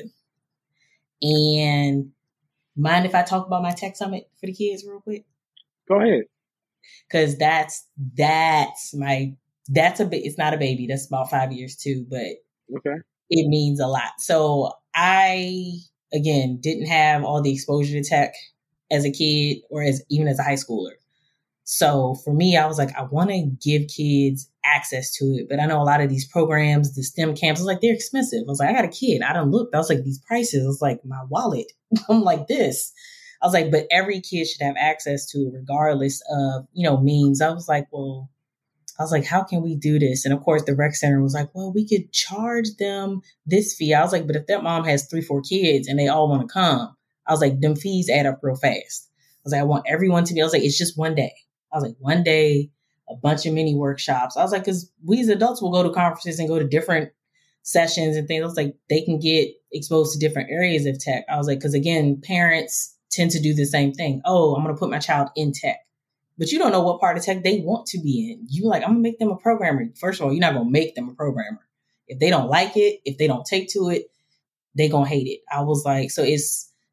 and mind if I talk about my tech summit for the kids real quick? Go ahead. Because that's, that's my, that's a bit, it's not a baby. That's about five years too, but okay. It means a lot. So I, again, didn't have all the exposure to tech as a kid or as even as a high schooler. So for me, I was like, I want to give kids access to it. But I know a lot of these programs, the STEM camps, I was like, they're expensive. I was like, I got a kid. I done looked. I was like, these prices. I was like, my wallet. I'm like this. I was like, but every kid should have access to it regardless of, you know, means. I was like, well, I was like, how can we do this? And of course, the rec center was like, well, we could charge them this fee. I was like, but if that mom has three, four kids and they all want to come, I was like, them fees add up real fast. I was like, I want everyone to be, I was like, it's just one day. I was like, one day, a bunch of mini workshops. I was like, because we as adults will go to conferences and go to different sessions and things. I was like, they can get exposed to different areas of tech. I was like, because again, parents tend to do the same thing. Oh, I'm going to put my child in tech. But you don't know what part of tech they want to be in. You like, I'm going to make them a programmer. First of all, you're not going to make them a programmer. If they don't like it, if they don't take to it, they going to hate it. I was like, so it's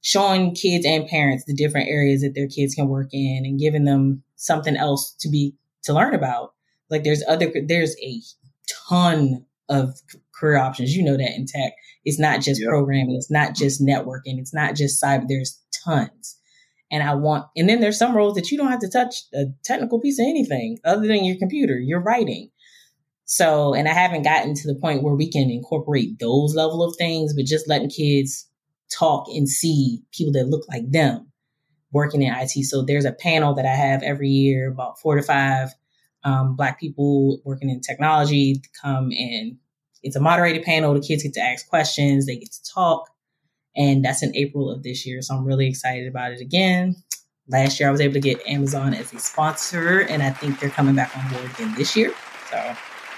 showing kids and parents the different areas that their kids can work in and giving them something else to be to learn about. Like there's other there's a ton of career options. You know that in tech. It's not just yep. programming. It's not just networking. It's not just cyber. There's tons. And I want, and then there's some roles that you don't have to touch a technical piece of anything other than your computer, your writing. So, and I haven't gotten to the point where we can incorporate those level of things, but just letting kids talk and see people that look like them working in I T. So there's a panel that I have every year, about four to five um, Black people working in technology to come, and it's a moderated panel. The kids get to ask questions. They get to talk. And that's in April of this year. So I'm really excited about it again. Last year, I was able to get Amazon as a sponsor, and I think they're coming back on board again this year. So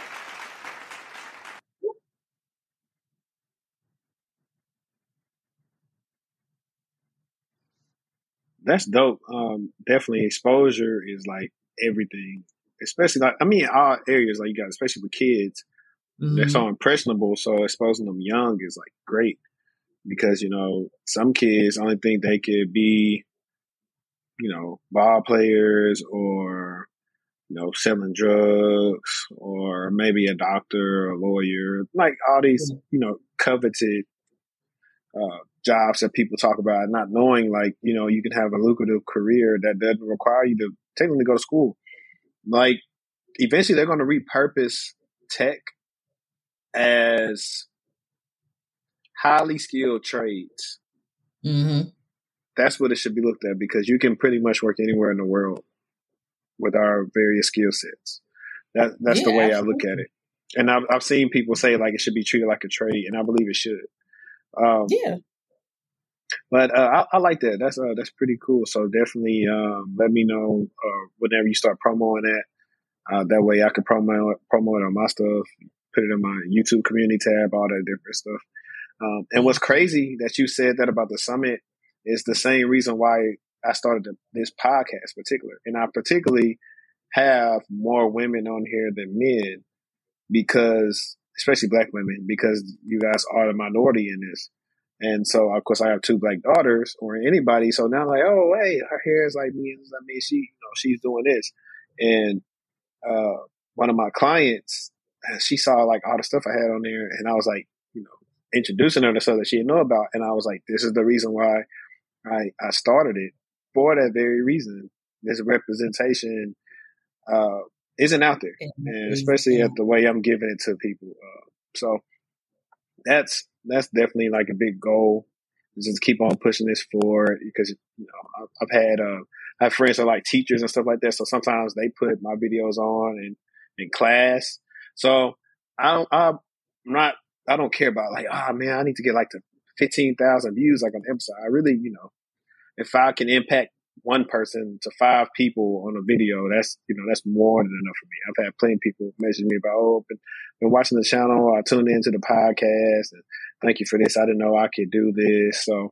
that's dope. Um, definitely exposure is like everything, especially like, I mean, all areas like you got, especially with kids, mm-hmm. they're so impressionable. So exposing them young is like great because, you know, some kids only think they could be, you know, ball players or, you know, selling drugs or maybe a doctor or a lawyer, like all these, you know, coveted, uh, jobs that people talk about, not knowing like, you know, you can have a lucrative career that doesn't require you to technically go to school. Like eventually they're going to repurpose tech as highly skilled trades. Mm-hmm. That's what it should be looked at because you can pretty much work anywhere in the world with our various skill sets. That, that's yeah, the way absolutely. I look at it. And I've, I've seen people say like it should be treated like a trade, and I believe it should. Um, yeah. But uh, I, I like that. That's uh, that's pretty cool. So definitely um, let me know uh, whenever you start promoting that. Uh, that way I can promote promote on my stuff, put it in my YouTube community tab, all that different stuff. Um, and what's crazy that you said that about the summit is the same reason why I started the, this podcast particular. And I particularly have more women on here than men because, especially Black women, because you guys are the minority in this. And so, of course, I have two Black daughters or anybody. So now like, oh, hey, her hair is like me. I mean, she, you know, she's doing this. And uh, one of my clients, she saw like all the stuff I had on there. And I was like, you know, introducing her to stuff that she didn't know about. And I was like, this is the reason why I, I started it for that very reason. This representation uh, isn't out there. And especially at the way I'm giving it to people. Uh, so that's, that's definitely like a big goal. Just keep on pushing this forward because, you know, I've had, uh, I have friends that are like teachers and stuff like that. So sometimes they put my videos on in, in class. So I don't, I'm not, I don't care about like, ah, oh, man, I need to get like to fifteen thousand views like on the episode. I really, you know, if I can impact one person to five people on a video, that's, you know, that's more than enough for me. I've had plenty of people message me about, oh, been, been watching the channel. I tuned into the podcast and thank you for this. I didn't know I could do this. So,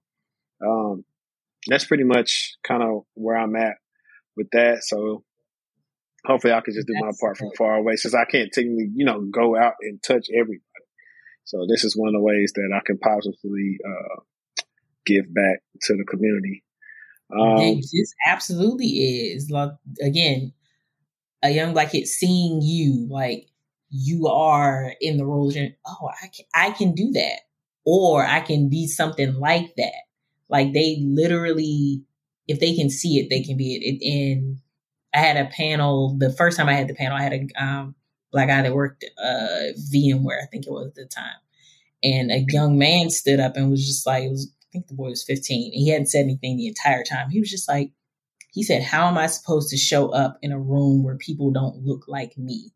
um, that's pretty much kind of where I'm at with that. So hopefully I can just do my part from far away since I can't technically, you know, go out and touch everybody. So this is one of the ways that I can positively, uh, give back to the community. Um, this absolutely is like, again, a young Black kid seeing you, like you are in the role of, oh, I can, I can do that. Or I can be something like that. Like they literally, if they can see it, they can be it. And I had a panel, the first time I had the panel, I had a um, Black guy that worked uh, VMware, I think it was at the time. And a young man stood up and was just like, it was, I think the boy was fifteen. And he hadn't said anything the entire time. He was just like, he said, how am I supposed to show up in a room where people don't look like me?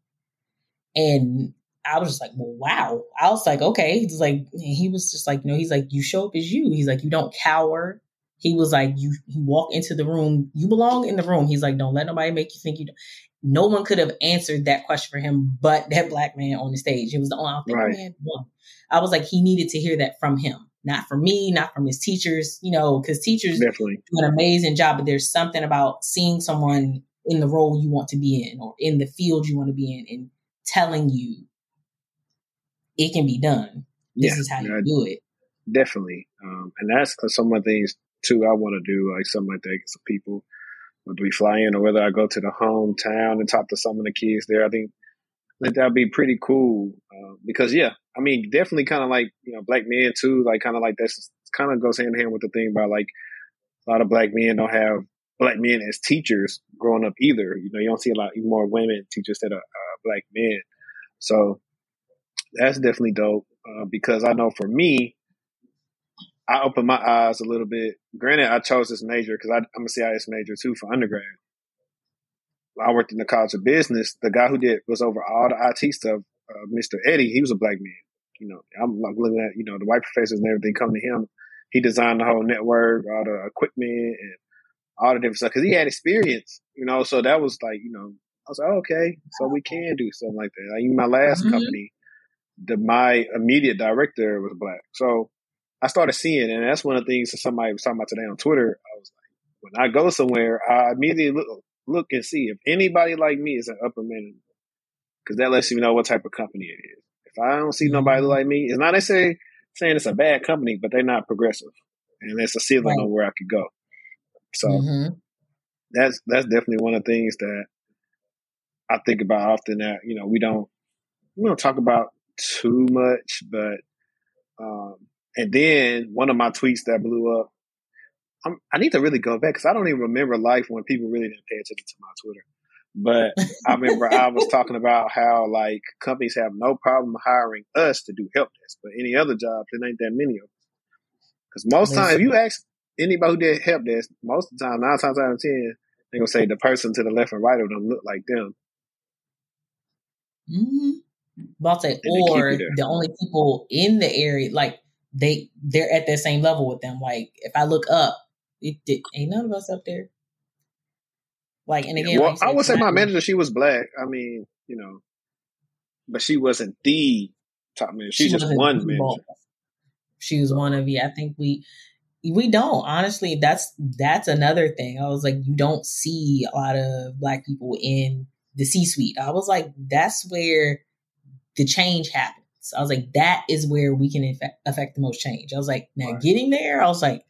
And I was just like, well, wow. I was like, okay. He's like, he was just like, you know, he's like, you show up as you. He's like, you don't cower. He was like, you, you walk into the room. You belong in the room. He's like, don't let nobody make you think you don't. No one could have answered that question for him, but that Black man on the stage. It was the only, I think, right. man, one. I was like, he needed to hear that from him, not from me, not from his teachers, you know, because teachers Definitely. do an amazing job, but there's something about seeing someone in the role you want to be in or in the field you want to be in and telling you it can be done. This yeah, is how you uh, do it. Definitely. Um, and that's some of the things too. I want to do like something like that, get some people, whether we fly in or whether I go to the hometown and talk to some of the kids there. I think that that'd be pretty cool uh, because yeah, I mean, definitely kind of like you know black men too, like kind of like that's kind of goes hand in hand with the thing about like a lot of black men don't have black men as teachers growing up either. You know, you don't see a lot more women teachers that are uh, black men. So that's definitely dope uh, because I know for me, I opened my eyes a little bit. Granted, I chose this major because I'm a C I S major too for undergrad. I worked in the College of Business. The guy who did was over all the I T stuff, uh, Mister Eddie. He was a black man. You know, I'm like looking at you know the white professors and everything come to him. He designed the whole network, all the equipment, and all the different stuff because he had experience. You know, so that was like you know I was like, oh, okay, so we can do something like that. Like in my last mm-hmm. company, the my immediate director was black, so I started seeing, and that's one of the things that somebody was talking about today on Twitter. I was like, when I go somewhere, I immediately look, look and see if anybody like me is an upper management, because that lets you know what type of company it is. If I don't see mm-hmm. nobody like me, it's not necessarily saying it's a bad company, but they're not progressive, and it's a ceiling right. on where I could go. So mm-hmm. that's that's definitely one of the things that I think about often. That you know we don't we don't talk about too much, but. Um, And then one of my tweets that blew up, I'm, I need to really go back because I don't even remember life when people really didn't pay attention to my Twitter. But I remember I was talking about how like companies have no problem hiring us to do help desk, but any other job, there ain't that many of us. Because most times, if you ask anybody who did help desk, most of the time, nine times out of ten, they're gonna say the person to the left and right of them look like them. Mm-hmm. About to, or the only people in the area like. They they're at that same level with them. Like if I look up, it, it ain't none of us up there. Like and again, well, like said, I would say my manager, she was black. I mean, you know, but she wasn't the top manager. She's she just one manager. She was so. one of you. I think we we don't honestly. That's that's another thing. I was like, you don't see a lot of black people in the C-suite. I was like, that's where the change happens. I was like, that is where we can affect, affect the most change. I was like, now right. getting there, I was like,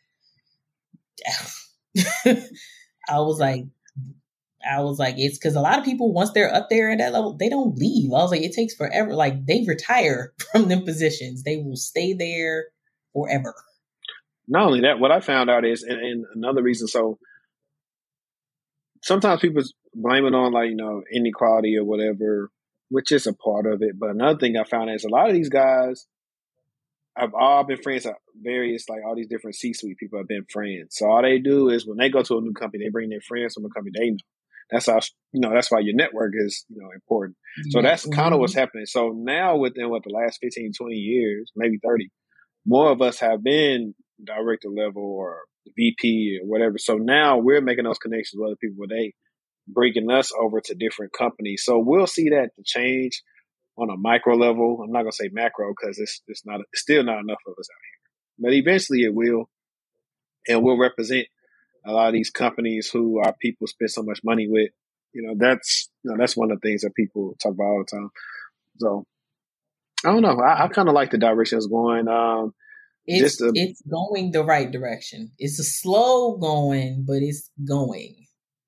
I was like, I was like, it's because a lot of people, once they're up there at that level, they don't leave. I was like, it takes forever. Like they retire from them positions. They will stay there forever. Not only that, what I found out is, and, and another reason, so sometimes people blame it on like, you know, inequality or whatever, which is a part of it. But another thing I found is a lot of these guys have all been friends at various, like all these different C-suite people have been friends. So all they do is when they go to a new company, they bring their friends from a company they know. That's how, you know, that's why your network is, you know, important. So that's kind of mm-hmm. what's happening. So now within what the last fifteen, twenty years, maybe thirty, more of us have been director level or V P or whatever. So now we're making those connections with other people where they bringing us over to different companies. So we'll see that change on a micro level. I'm not going to say macro because it's it's not it's still not enough of us out here. But eventually it will. And we'll represent a lot of these companies who our people spend so much money with. You know, that's you know, that's one of the things that people talk about all the time. So I don't know. I, I kind of like the direction it's going. Um, it's, just a, it's going the right direction. It's a slow going, but it's going.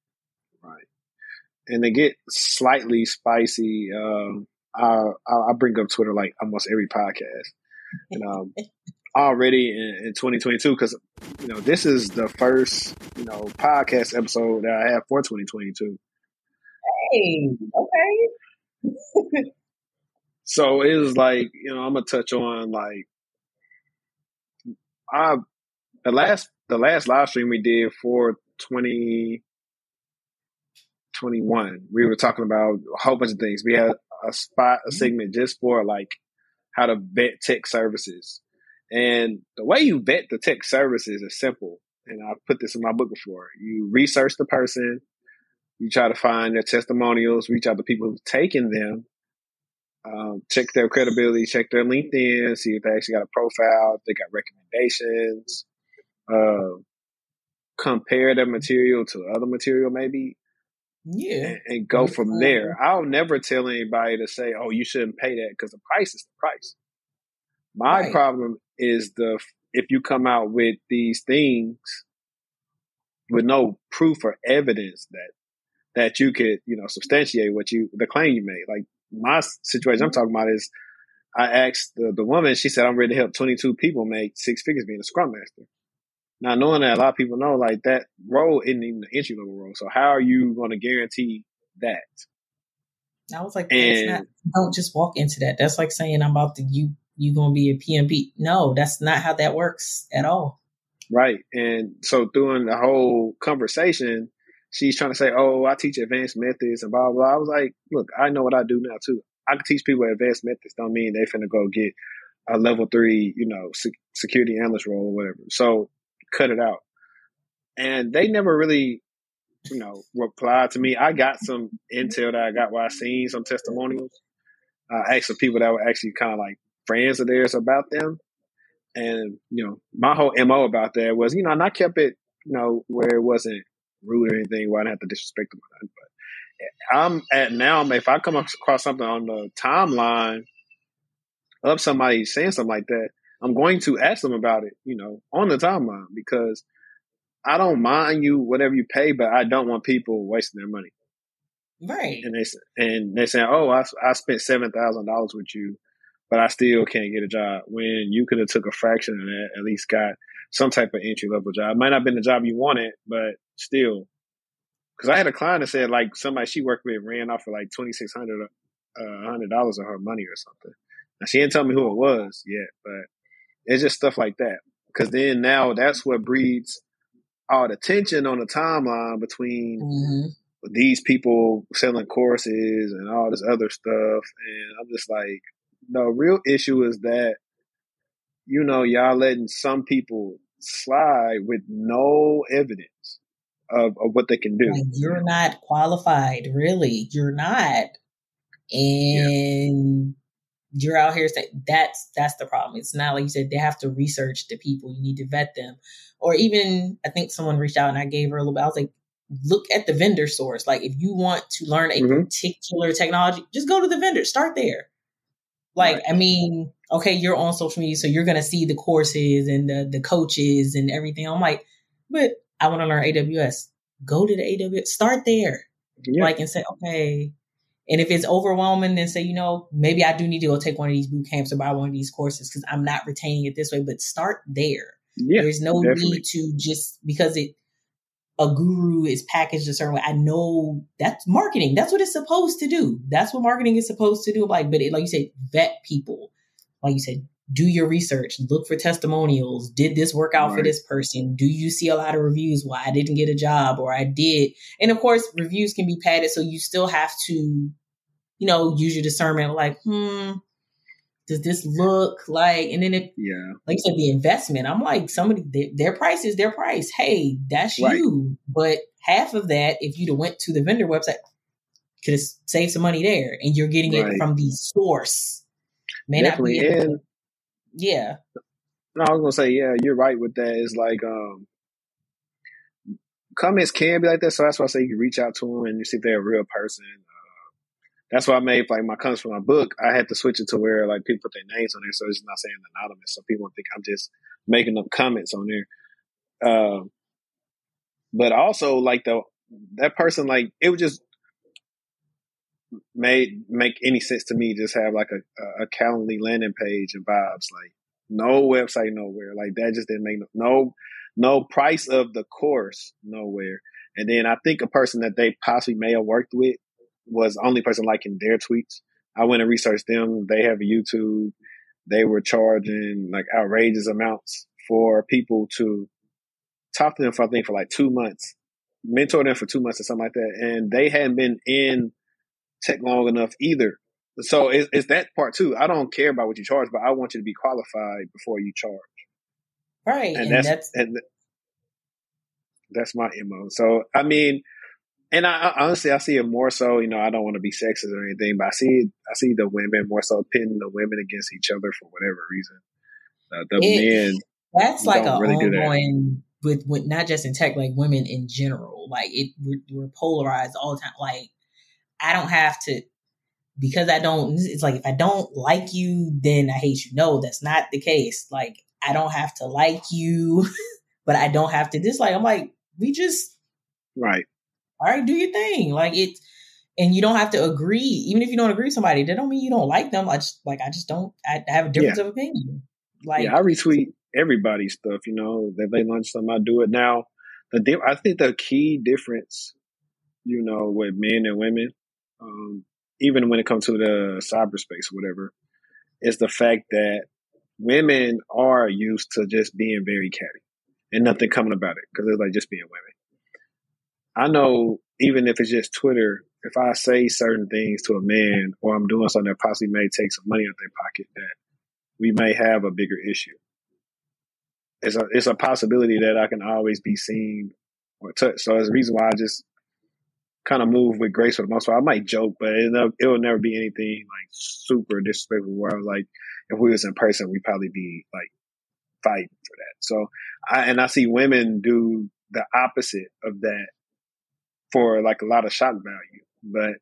And they get slightly spicy. Um, I, I bring up Twitter like almost every podcast. And um, already in, in twenty twenty-two, because you know this is the first you know podcast episode that I have for twenty twenty-two. Hey, okay. So it was like you know I'm gonna touch on like I the last the last live stream we did for twenty twenty-one, we were talking about a whole bunch of things. We had a spot, a segment just for like how to vet tech services. And the way you vet the tech services is simple. And I put this in my book before. You research the person, you try to find their testimonials, reach out to people who've taken them, um, check their credibility, check their LinkedIn, see if they actually got a profile, if they got recommendations, uh, compare their material to other material maybe. Yeah, and, and go from there. I'll never tell anybody to say, "Oh, you shouldn't pay that," because the price is the price. My right. problem is the if you come out with these things with no proof or evidence that that you could, you know, substantiate what you the claim you made. Like my situation I'm talking about is I asked the, the woman, she said I'm ready to help twenty-two people make six figures being a scrum master. Now knowing that a lot of people know like that role isn't even an entry level role. So how are you going to guarantee that? I was like, that's not, don't just walk into that. That's like saying I'm about to, you, you going to be a P M P. No, that's not how that works at all. Right. And so during the whole conversation, she's trying to say, oh, I teach advanced methods and blah, blah, blah. I was like, look, I know what I do now too. I can teach people advanced methods. Don't mean they finna go get a level three, you know, sec- security analyst role or whatever. So cut it out. And they never really, you know, replied to me. I got some intel that I got while I seen some testimonials. I asked some people that were actually kind of like friends of theirs about them. And, you know, my whole M O about that was, you know, and I kept it, you know, where it wasn't rude or anything where I didn't have to disrespect them. But I'm at now, if I come across something on the timeline of somebody saying something like that, I'm going to ask them about it, you know, on the timeline, because I don't mind you whatever you pay, but I don't want people wasting their money. Right. And they and they're saying, "Oh, I, I spent seven thousand dollars with you, but I still can't get a job." When you could have took a fraction of that, at least got some type of entry level job. It might not have been the job you wanted, but still. Because I had a client that said like somebody she worked with ran off for like twenty six hundred uh, hundred dollars of her money or something. Now she didn't tell me who it was yet, but it's just stuff like that. Because then now that's what breeds all the tension on the timeline between mm-hmm. these people selling courses and all this other stuff. And I'm just like, the real issue is that, you know, y'all letting some people slide with no evidence of, of what they can do. Like, you're not qualified, really. You're not. And yeah. you're out here saying that's that's the problem. It's not like you said, they have to research the people. You need to vet them. Or even, I think someone reached out and I gave her a little bit. I was like, look at the vendor source. Like, if you want to learn a mm-hmm. particular technology, just go to the vendor. Start there. Like, right. I mean, okay, you're on social media, so you're going to see the courses and the, the coaches and everything. I'm like, but I want to learn A W S. Go to the A W S. Start there. Yeah. Like, and say, okay. And if it's overwhelming, then say, you know, maybe I do need to go take one of these boot camps or buy one of these courses because I'm not retaining it this way. But start there. Yeah, There's no definitely. need to just because it a guru is packaged a certain way. I know that's marketing. That's what it's supposed to do. That's what marketing is supposed to do. Like, but it, like you said, vet people. Like you said, do your research. Look for testimonials. Did this work out right. for this person? Do you see a lot of reviews? Why I didn't get a job or I did? And of course, reviews can be padded, so you still have to, you know, use your discernment. Like, hmm. Does this look like, and then if, yeah. like you said, the investment, I'm like, somebody, their, their price is their price. Hey, that's right. you. But half of that, if you'd have went to the vendor website, could have saved some money there. And you're getting right. it from the source. May Definitely. not be. And, to, yeah. No, I was going to say, yeah, you're right with that. It's like, um, comments can be like that. So that's why I say you can reach out to them and you see if they're a real person. That's why I made like my comments for my book. I had to switch it to where like people put their names on there, so it's not saying anonymous. So people don't think I'm just making up comments on there. Uh, but also like the that person, like it would just made make any sense to me. Just have like a a Calendly landing page and vibes, like no website nowhere. Like that just didn't make no no, no price of the course nowhere. And then I think a person that they possibly may have worked with was the only person liking their tweets. I went and researched them. They have a YouTube. They were charging like outrageous amounts for people to talk to them for, I think, for like two months, mentor them for two months or something like that. And they hadn't been in tech long enough either. So it's, it's that part too. I don't care about what you charge, but I want you to be qualified before you charge. Right. And, and that's, that's, and that's my M O. So, I mean, And I, I honestly, I see it more so, you know, I don't want to be sexist or anything, but I see I see the women more so pitting the women against each other for whatever reason. Uh, the it, men That's like an really ongoing, with, with not just in tech, like women in general. Like it, we're, we're polarized all the time. Like I don't have to, because I don't, it's like if I don't like you, then I hate you. No, that's not the case. Like I don't have to like you, but I don't have to dislike. I'm like, we just right. All right, do your thing. Like it, and you don't have to agree. Even if you don't agree with somebody, that don't mean you don't like them. I just like I just don't. I have a difference Yeah. of opinion. Like yeah, I retweet everybody's stuff. You know, that they launch something, I do it now. The di- I think the key difference, you know, with men and women, um, even when it comes to the cyberspace or whatever, is the fact that women are used to just being very catty and nothing coming about it because it's like just being women. I know even if it's just Twitter, if I say certain things to a man or I'm doing something that possibly may take some money out of their pocket, that we may have a bigger issue. It's a it's a possibility that I can always be seen or touched. So there's a reason why I just kind of move with grace for the most part. I might joke, but it'll, it'll never be anything like super disrespectful where I was like, if we was in person, we'd probably be like fighting for that. So I, and I see women do the opposite of that for like a lot of shock value. But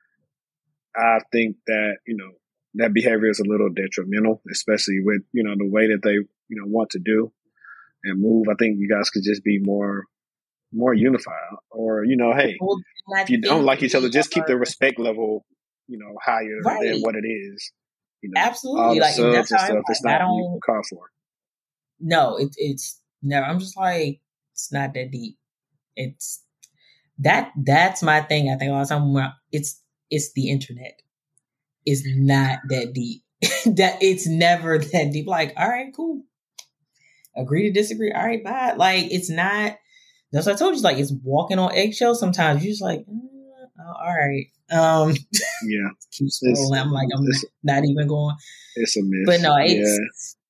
I think that, you know, that behavior is a little detrimental, especially with, you know, the way that they, you know, want to do and move. I think you guys could just be more more unified, or you know, hey, well, if you don't like each other, just keep are, the respect level, you know, higher right. than what it is. You know, absolutely, all the like subs that's and how stuff. I'm, It's like, not I don't you call for. No, it, it's never. I'm just like it's not that deep. It's that that's my thing. I think a lot of time when it's it's the internet. It's not that deep. that it's never that deep. Like, all right, cool. Agree to disagree. All right, bye. Like, it's not. That's what I told you. Like, it's walking on eggshells. Sometimes you're just like, mm, oh, all right. Um, yeah. keep scrolling. I'm like, I'm not even going. It's a miss. But no, it's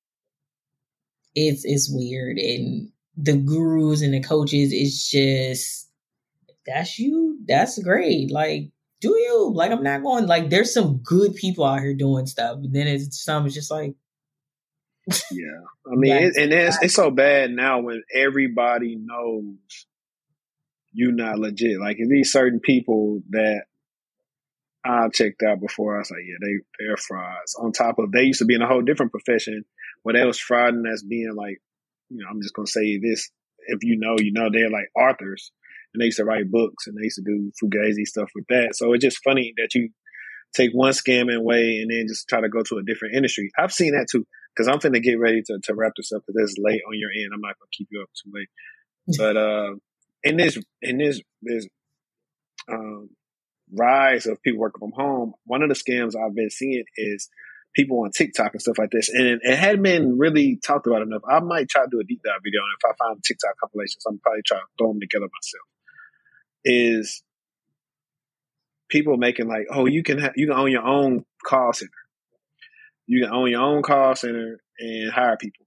yeah. it's it's weird, and the gurus and the coaches. It's just that's you. That's great. Like, do you? Like, I'm not going. Like, there's some good people out here doing stuff, but then it's some. It's just like. Yeah, I mean, it, and it's it's so bad now when everybody knows you're not legit. Like these certain people that I've checked out before, I was like, yeah, they they're frauds. On top of they used to be in a whole different profession where they was frauding as being like, you know, I'm just gonna say this. If you know, you know, they're like authors and they used to write books and they used to do fugazi stuff with that. So it's just funny that you take one scamming way and then just try to go to a different industry. I've seen that too. Because I'm finna get ready to, to wrap this up because it's late on your end. I'm not gonna keep you up too late. But uh, in this in this this um, rise of people working from home, one of the scams I've been seeing is people on TikTok and stuff like this, and it, it hadn't been really talked about enough. I might try to do a deep dive video, and if I find TikTok compilations, I'm probably try to throw them together myself. Is people making like, oh, you can ha- you can own your own call center. You can own your own call center and hire people.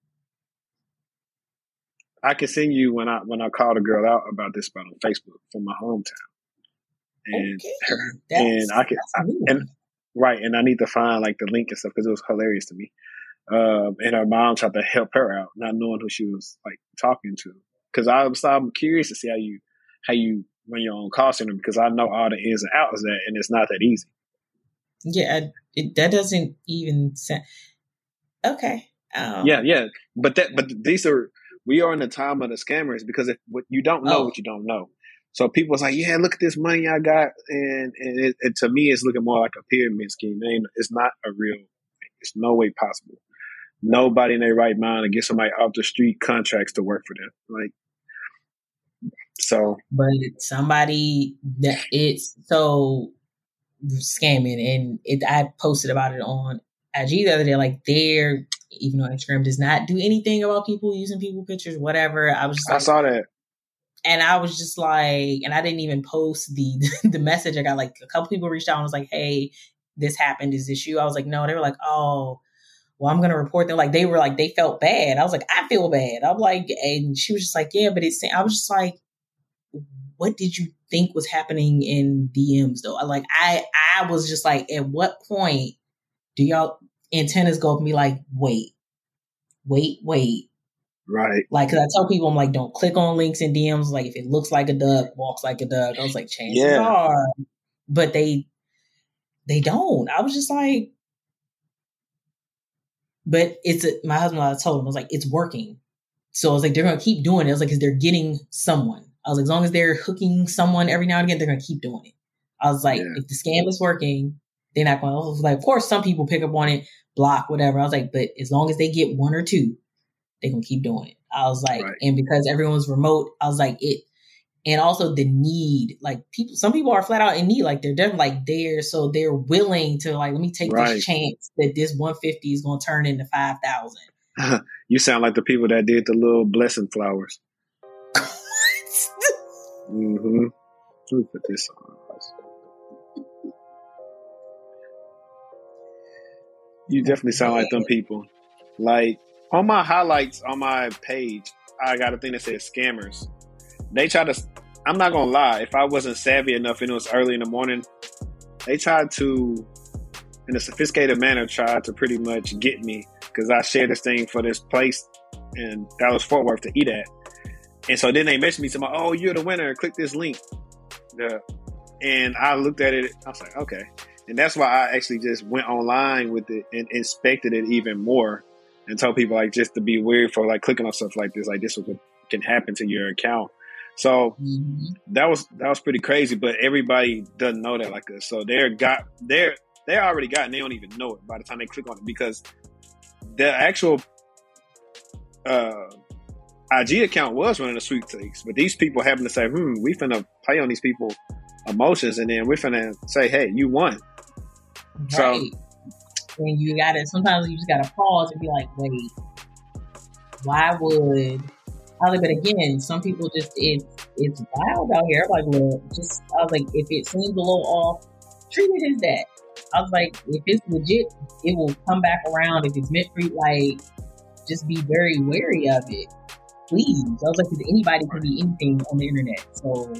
I can send you when I when I called a girl out about this about on Facebook from my hometown, and okay. her, and I can I, and right, and I need to find like the link and stuff because it was hilarious to me. Um, and her mom tried to help her out, not knowing who she was like talking to. Because I was I'm curious to see how you how you run your own call center because I know all the ins and outs of that, and it's not that easy. Yeah, it, that doesn't even sound okay. Um, yeah, yeah, but that but these are. We are in the time of the scammers because if what you don't know, oh. what you don't know. So people was like, yeah, look at this money I got. And, and it, it, to me, it's looking more like a pyramid scheme. Man, it's not a real thing. It's no way possible. Nobody in their right mind to get somebody off the street contracts to work for them. Like, so. But somebody that it's so scamming. And it, I posted about it on I G the other day. Like, they're, even though Instagram does not do anything about people using people pictures, whatever. I was just like, I saw that. And I was just like, and I didn't even post the the message. I got like a couple people reached out and was like, hey, this happened. Is this you? I was like, no. They were like, oh, well, I'm going to report them. Like, they were like, they felt bad. I was like, I feel bad. I'm like, and she was just like, yeah, but it's, I was just like, what did you think was happening in D Ms though? Like, I, I was just like, at what point do y'all antennas go up and be like, wait, wait, wait. Right. Like, cause I tell people, I'm like, don't click on links in D Ms. Like, if it looks like a duck, walks like a duck. I was like, chances yeah. are, but they, they don't. I was just like, but it's, a, my husband, I told him, I was like, it's working. So I was like, they're going to keep doing it. I was like, because they're getting someone. I was like, as long as they're hooking someone every now and again, they're going to keep doing it. I was like, yeah. if the scam is working, they're not going to, like, of course, some people pick up on it, block, whatever. I was like, but as long as they get one or two, they're going to keep doing it. I was like, right. And because everyone's remote, I was like, it, and also the need, like people, some people are flat out in need, like they're definitely like there. So they're willing to like, let me take right. this chance that this one fifty is going to turn into five thousand. You sound like the people that did the little blessing flowers. mm-hmm. Let me put this on. You definitely sound like them people. Like on my highlights on my page, I got a thing that says scammers. They try to, I'm not going to lie, if I wasn't savvy enough and it was early in the morning, they tried to, in a sophisticated manner, tried to pretty much get me because I shared this thing for this place in Dallas Fort Worth to eat at. And so then they messaged me to my, oh, you're the winner. Click this link. The, and I looked at it. I was like, okay. And that's why I actually just went online with it and inspected it even more and told people like just to be weird for like clicking on stuff like this. Like this can happen to your account. So mm-hmm. that was that was pretty crazy, but everybody doesn't know that like us. So they're got they're they already got and they don't even know it by the time they click on it because the actual uh, I G account was running a sweepstakes, but these people happen to say, "Hmm, we finna play on these people emotions, and then we're finna say, hey, you won." Right. So and you gotta sometimes you just gotta pause and be like, wait, why would? But again, some people just, it's, it's wild out here. I'm like, well, just, I was like, if it seems a little off, treat it as that. I was like, if it's legit, it will come back around. If it's meant for you, like, just be very wary of it. Please. I was like, because anybody can be anything on the internet. So.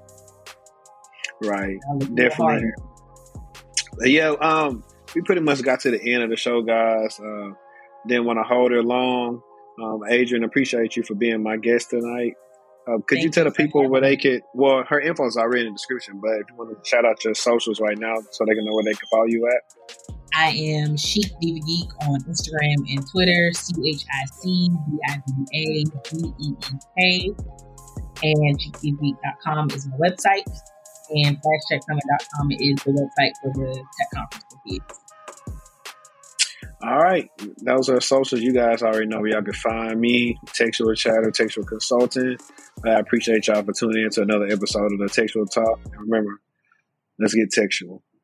Right. Definitely. Yeah. Um, we pretty much got to the end of the show, guys. Uh, didn't want to hold it long. Um, Adrian, appreciate you for being my guest tonight. Uh, could Thank you tell the people where they could, well, her info is already in the description, but if you want to shout out your socials right now so they can know where they can follow you at. I am Chic Diva Geek on Instagram and Twitter, C H I C D I V A D E E K. And chic diva geek dot com is my website. And flash check summit dot com is the website for the tech conference for kids. All right. Those are socials. You guys already know where y'all can find me. Textual Chatter, Textual Consultant. I appreciate y'all for tuning in to another episode of the Textual Talk. And remember, let's get textual.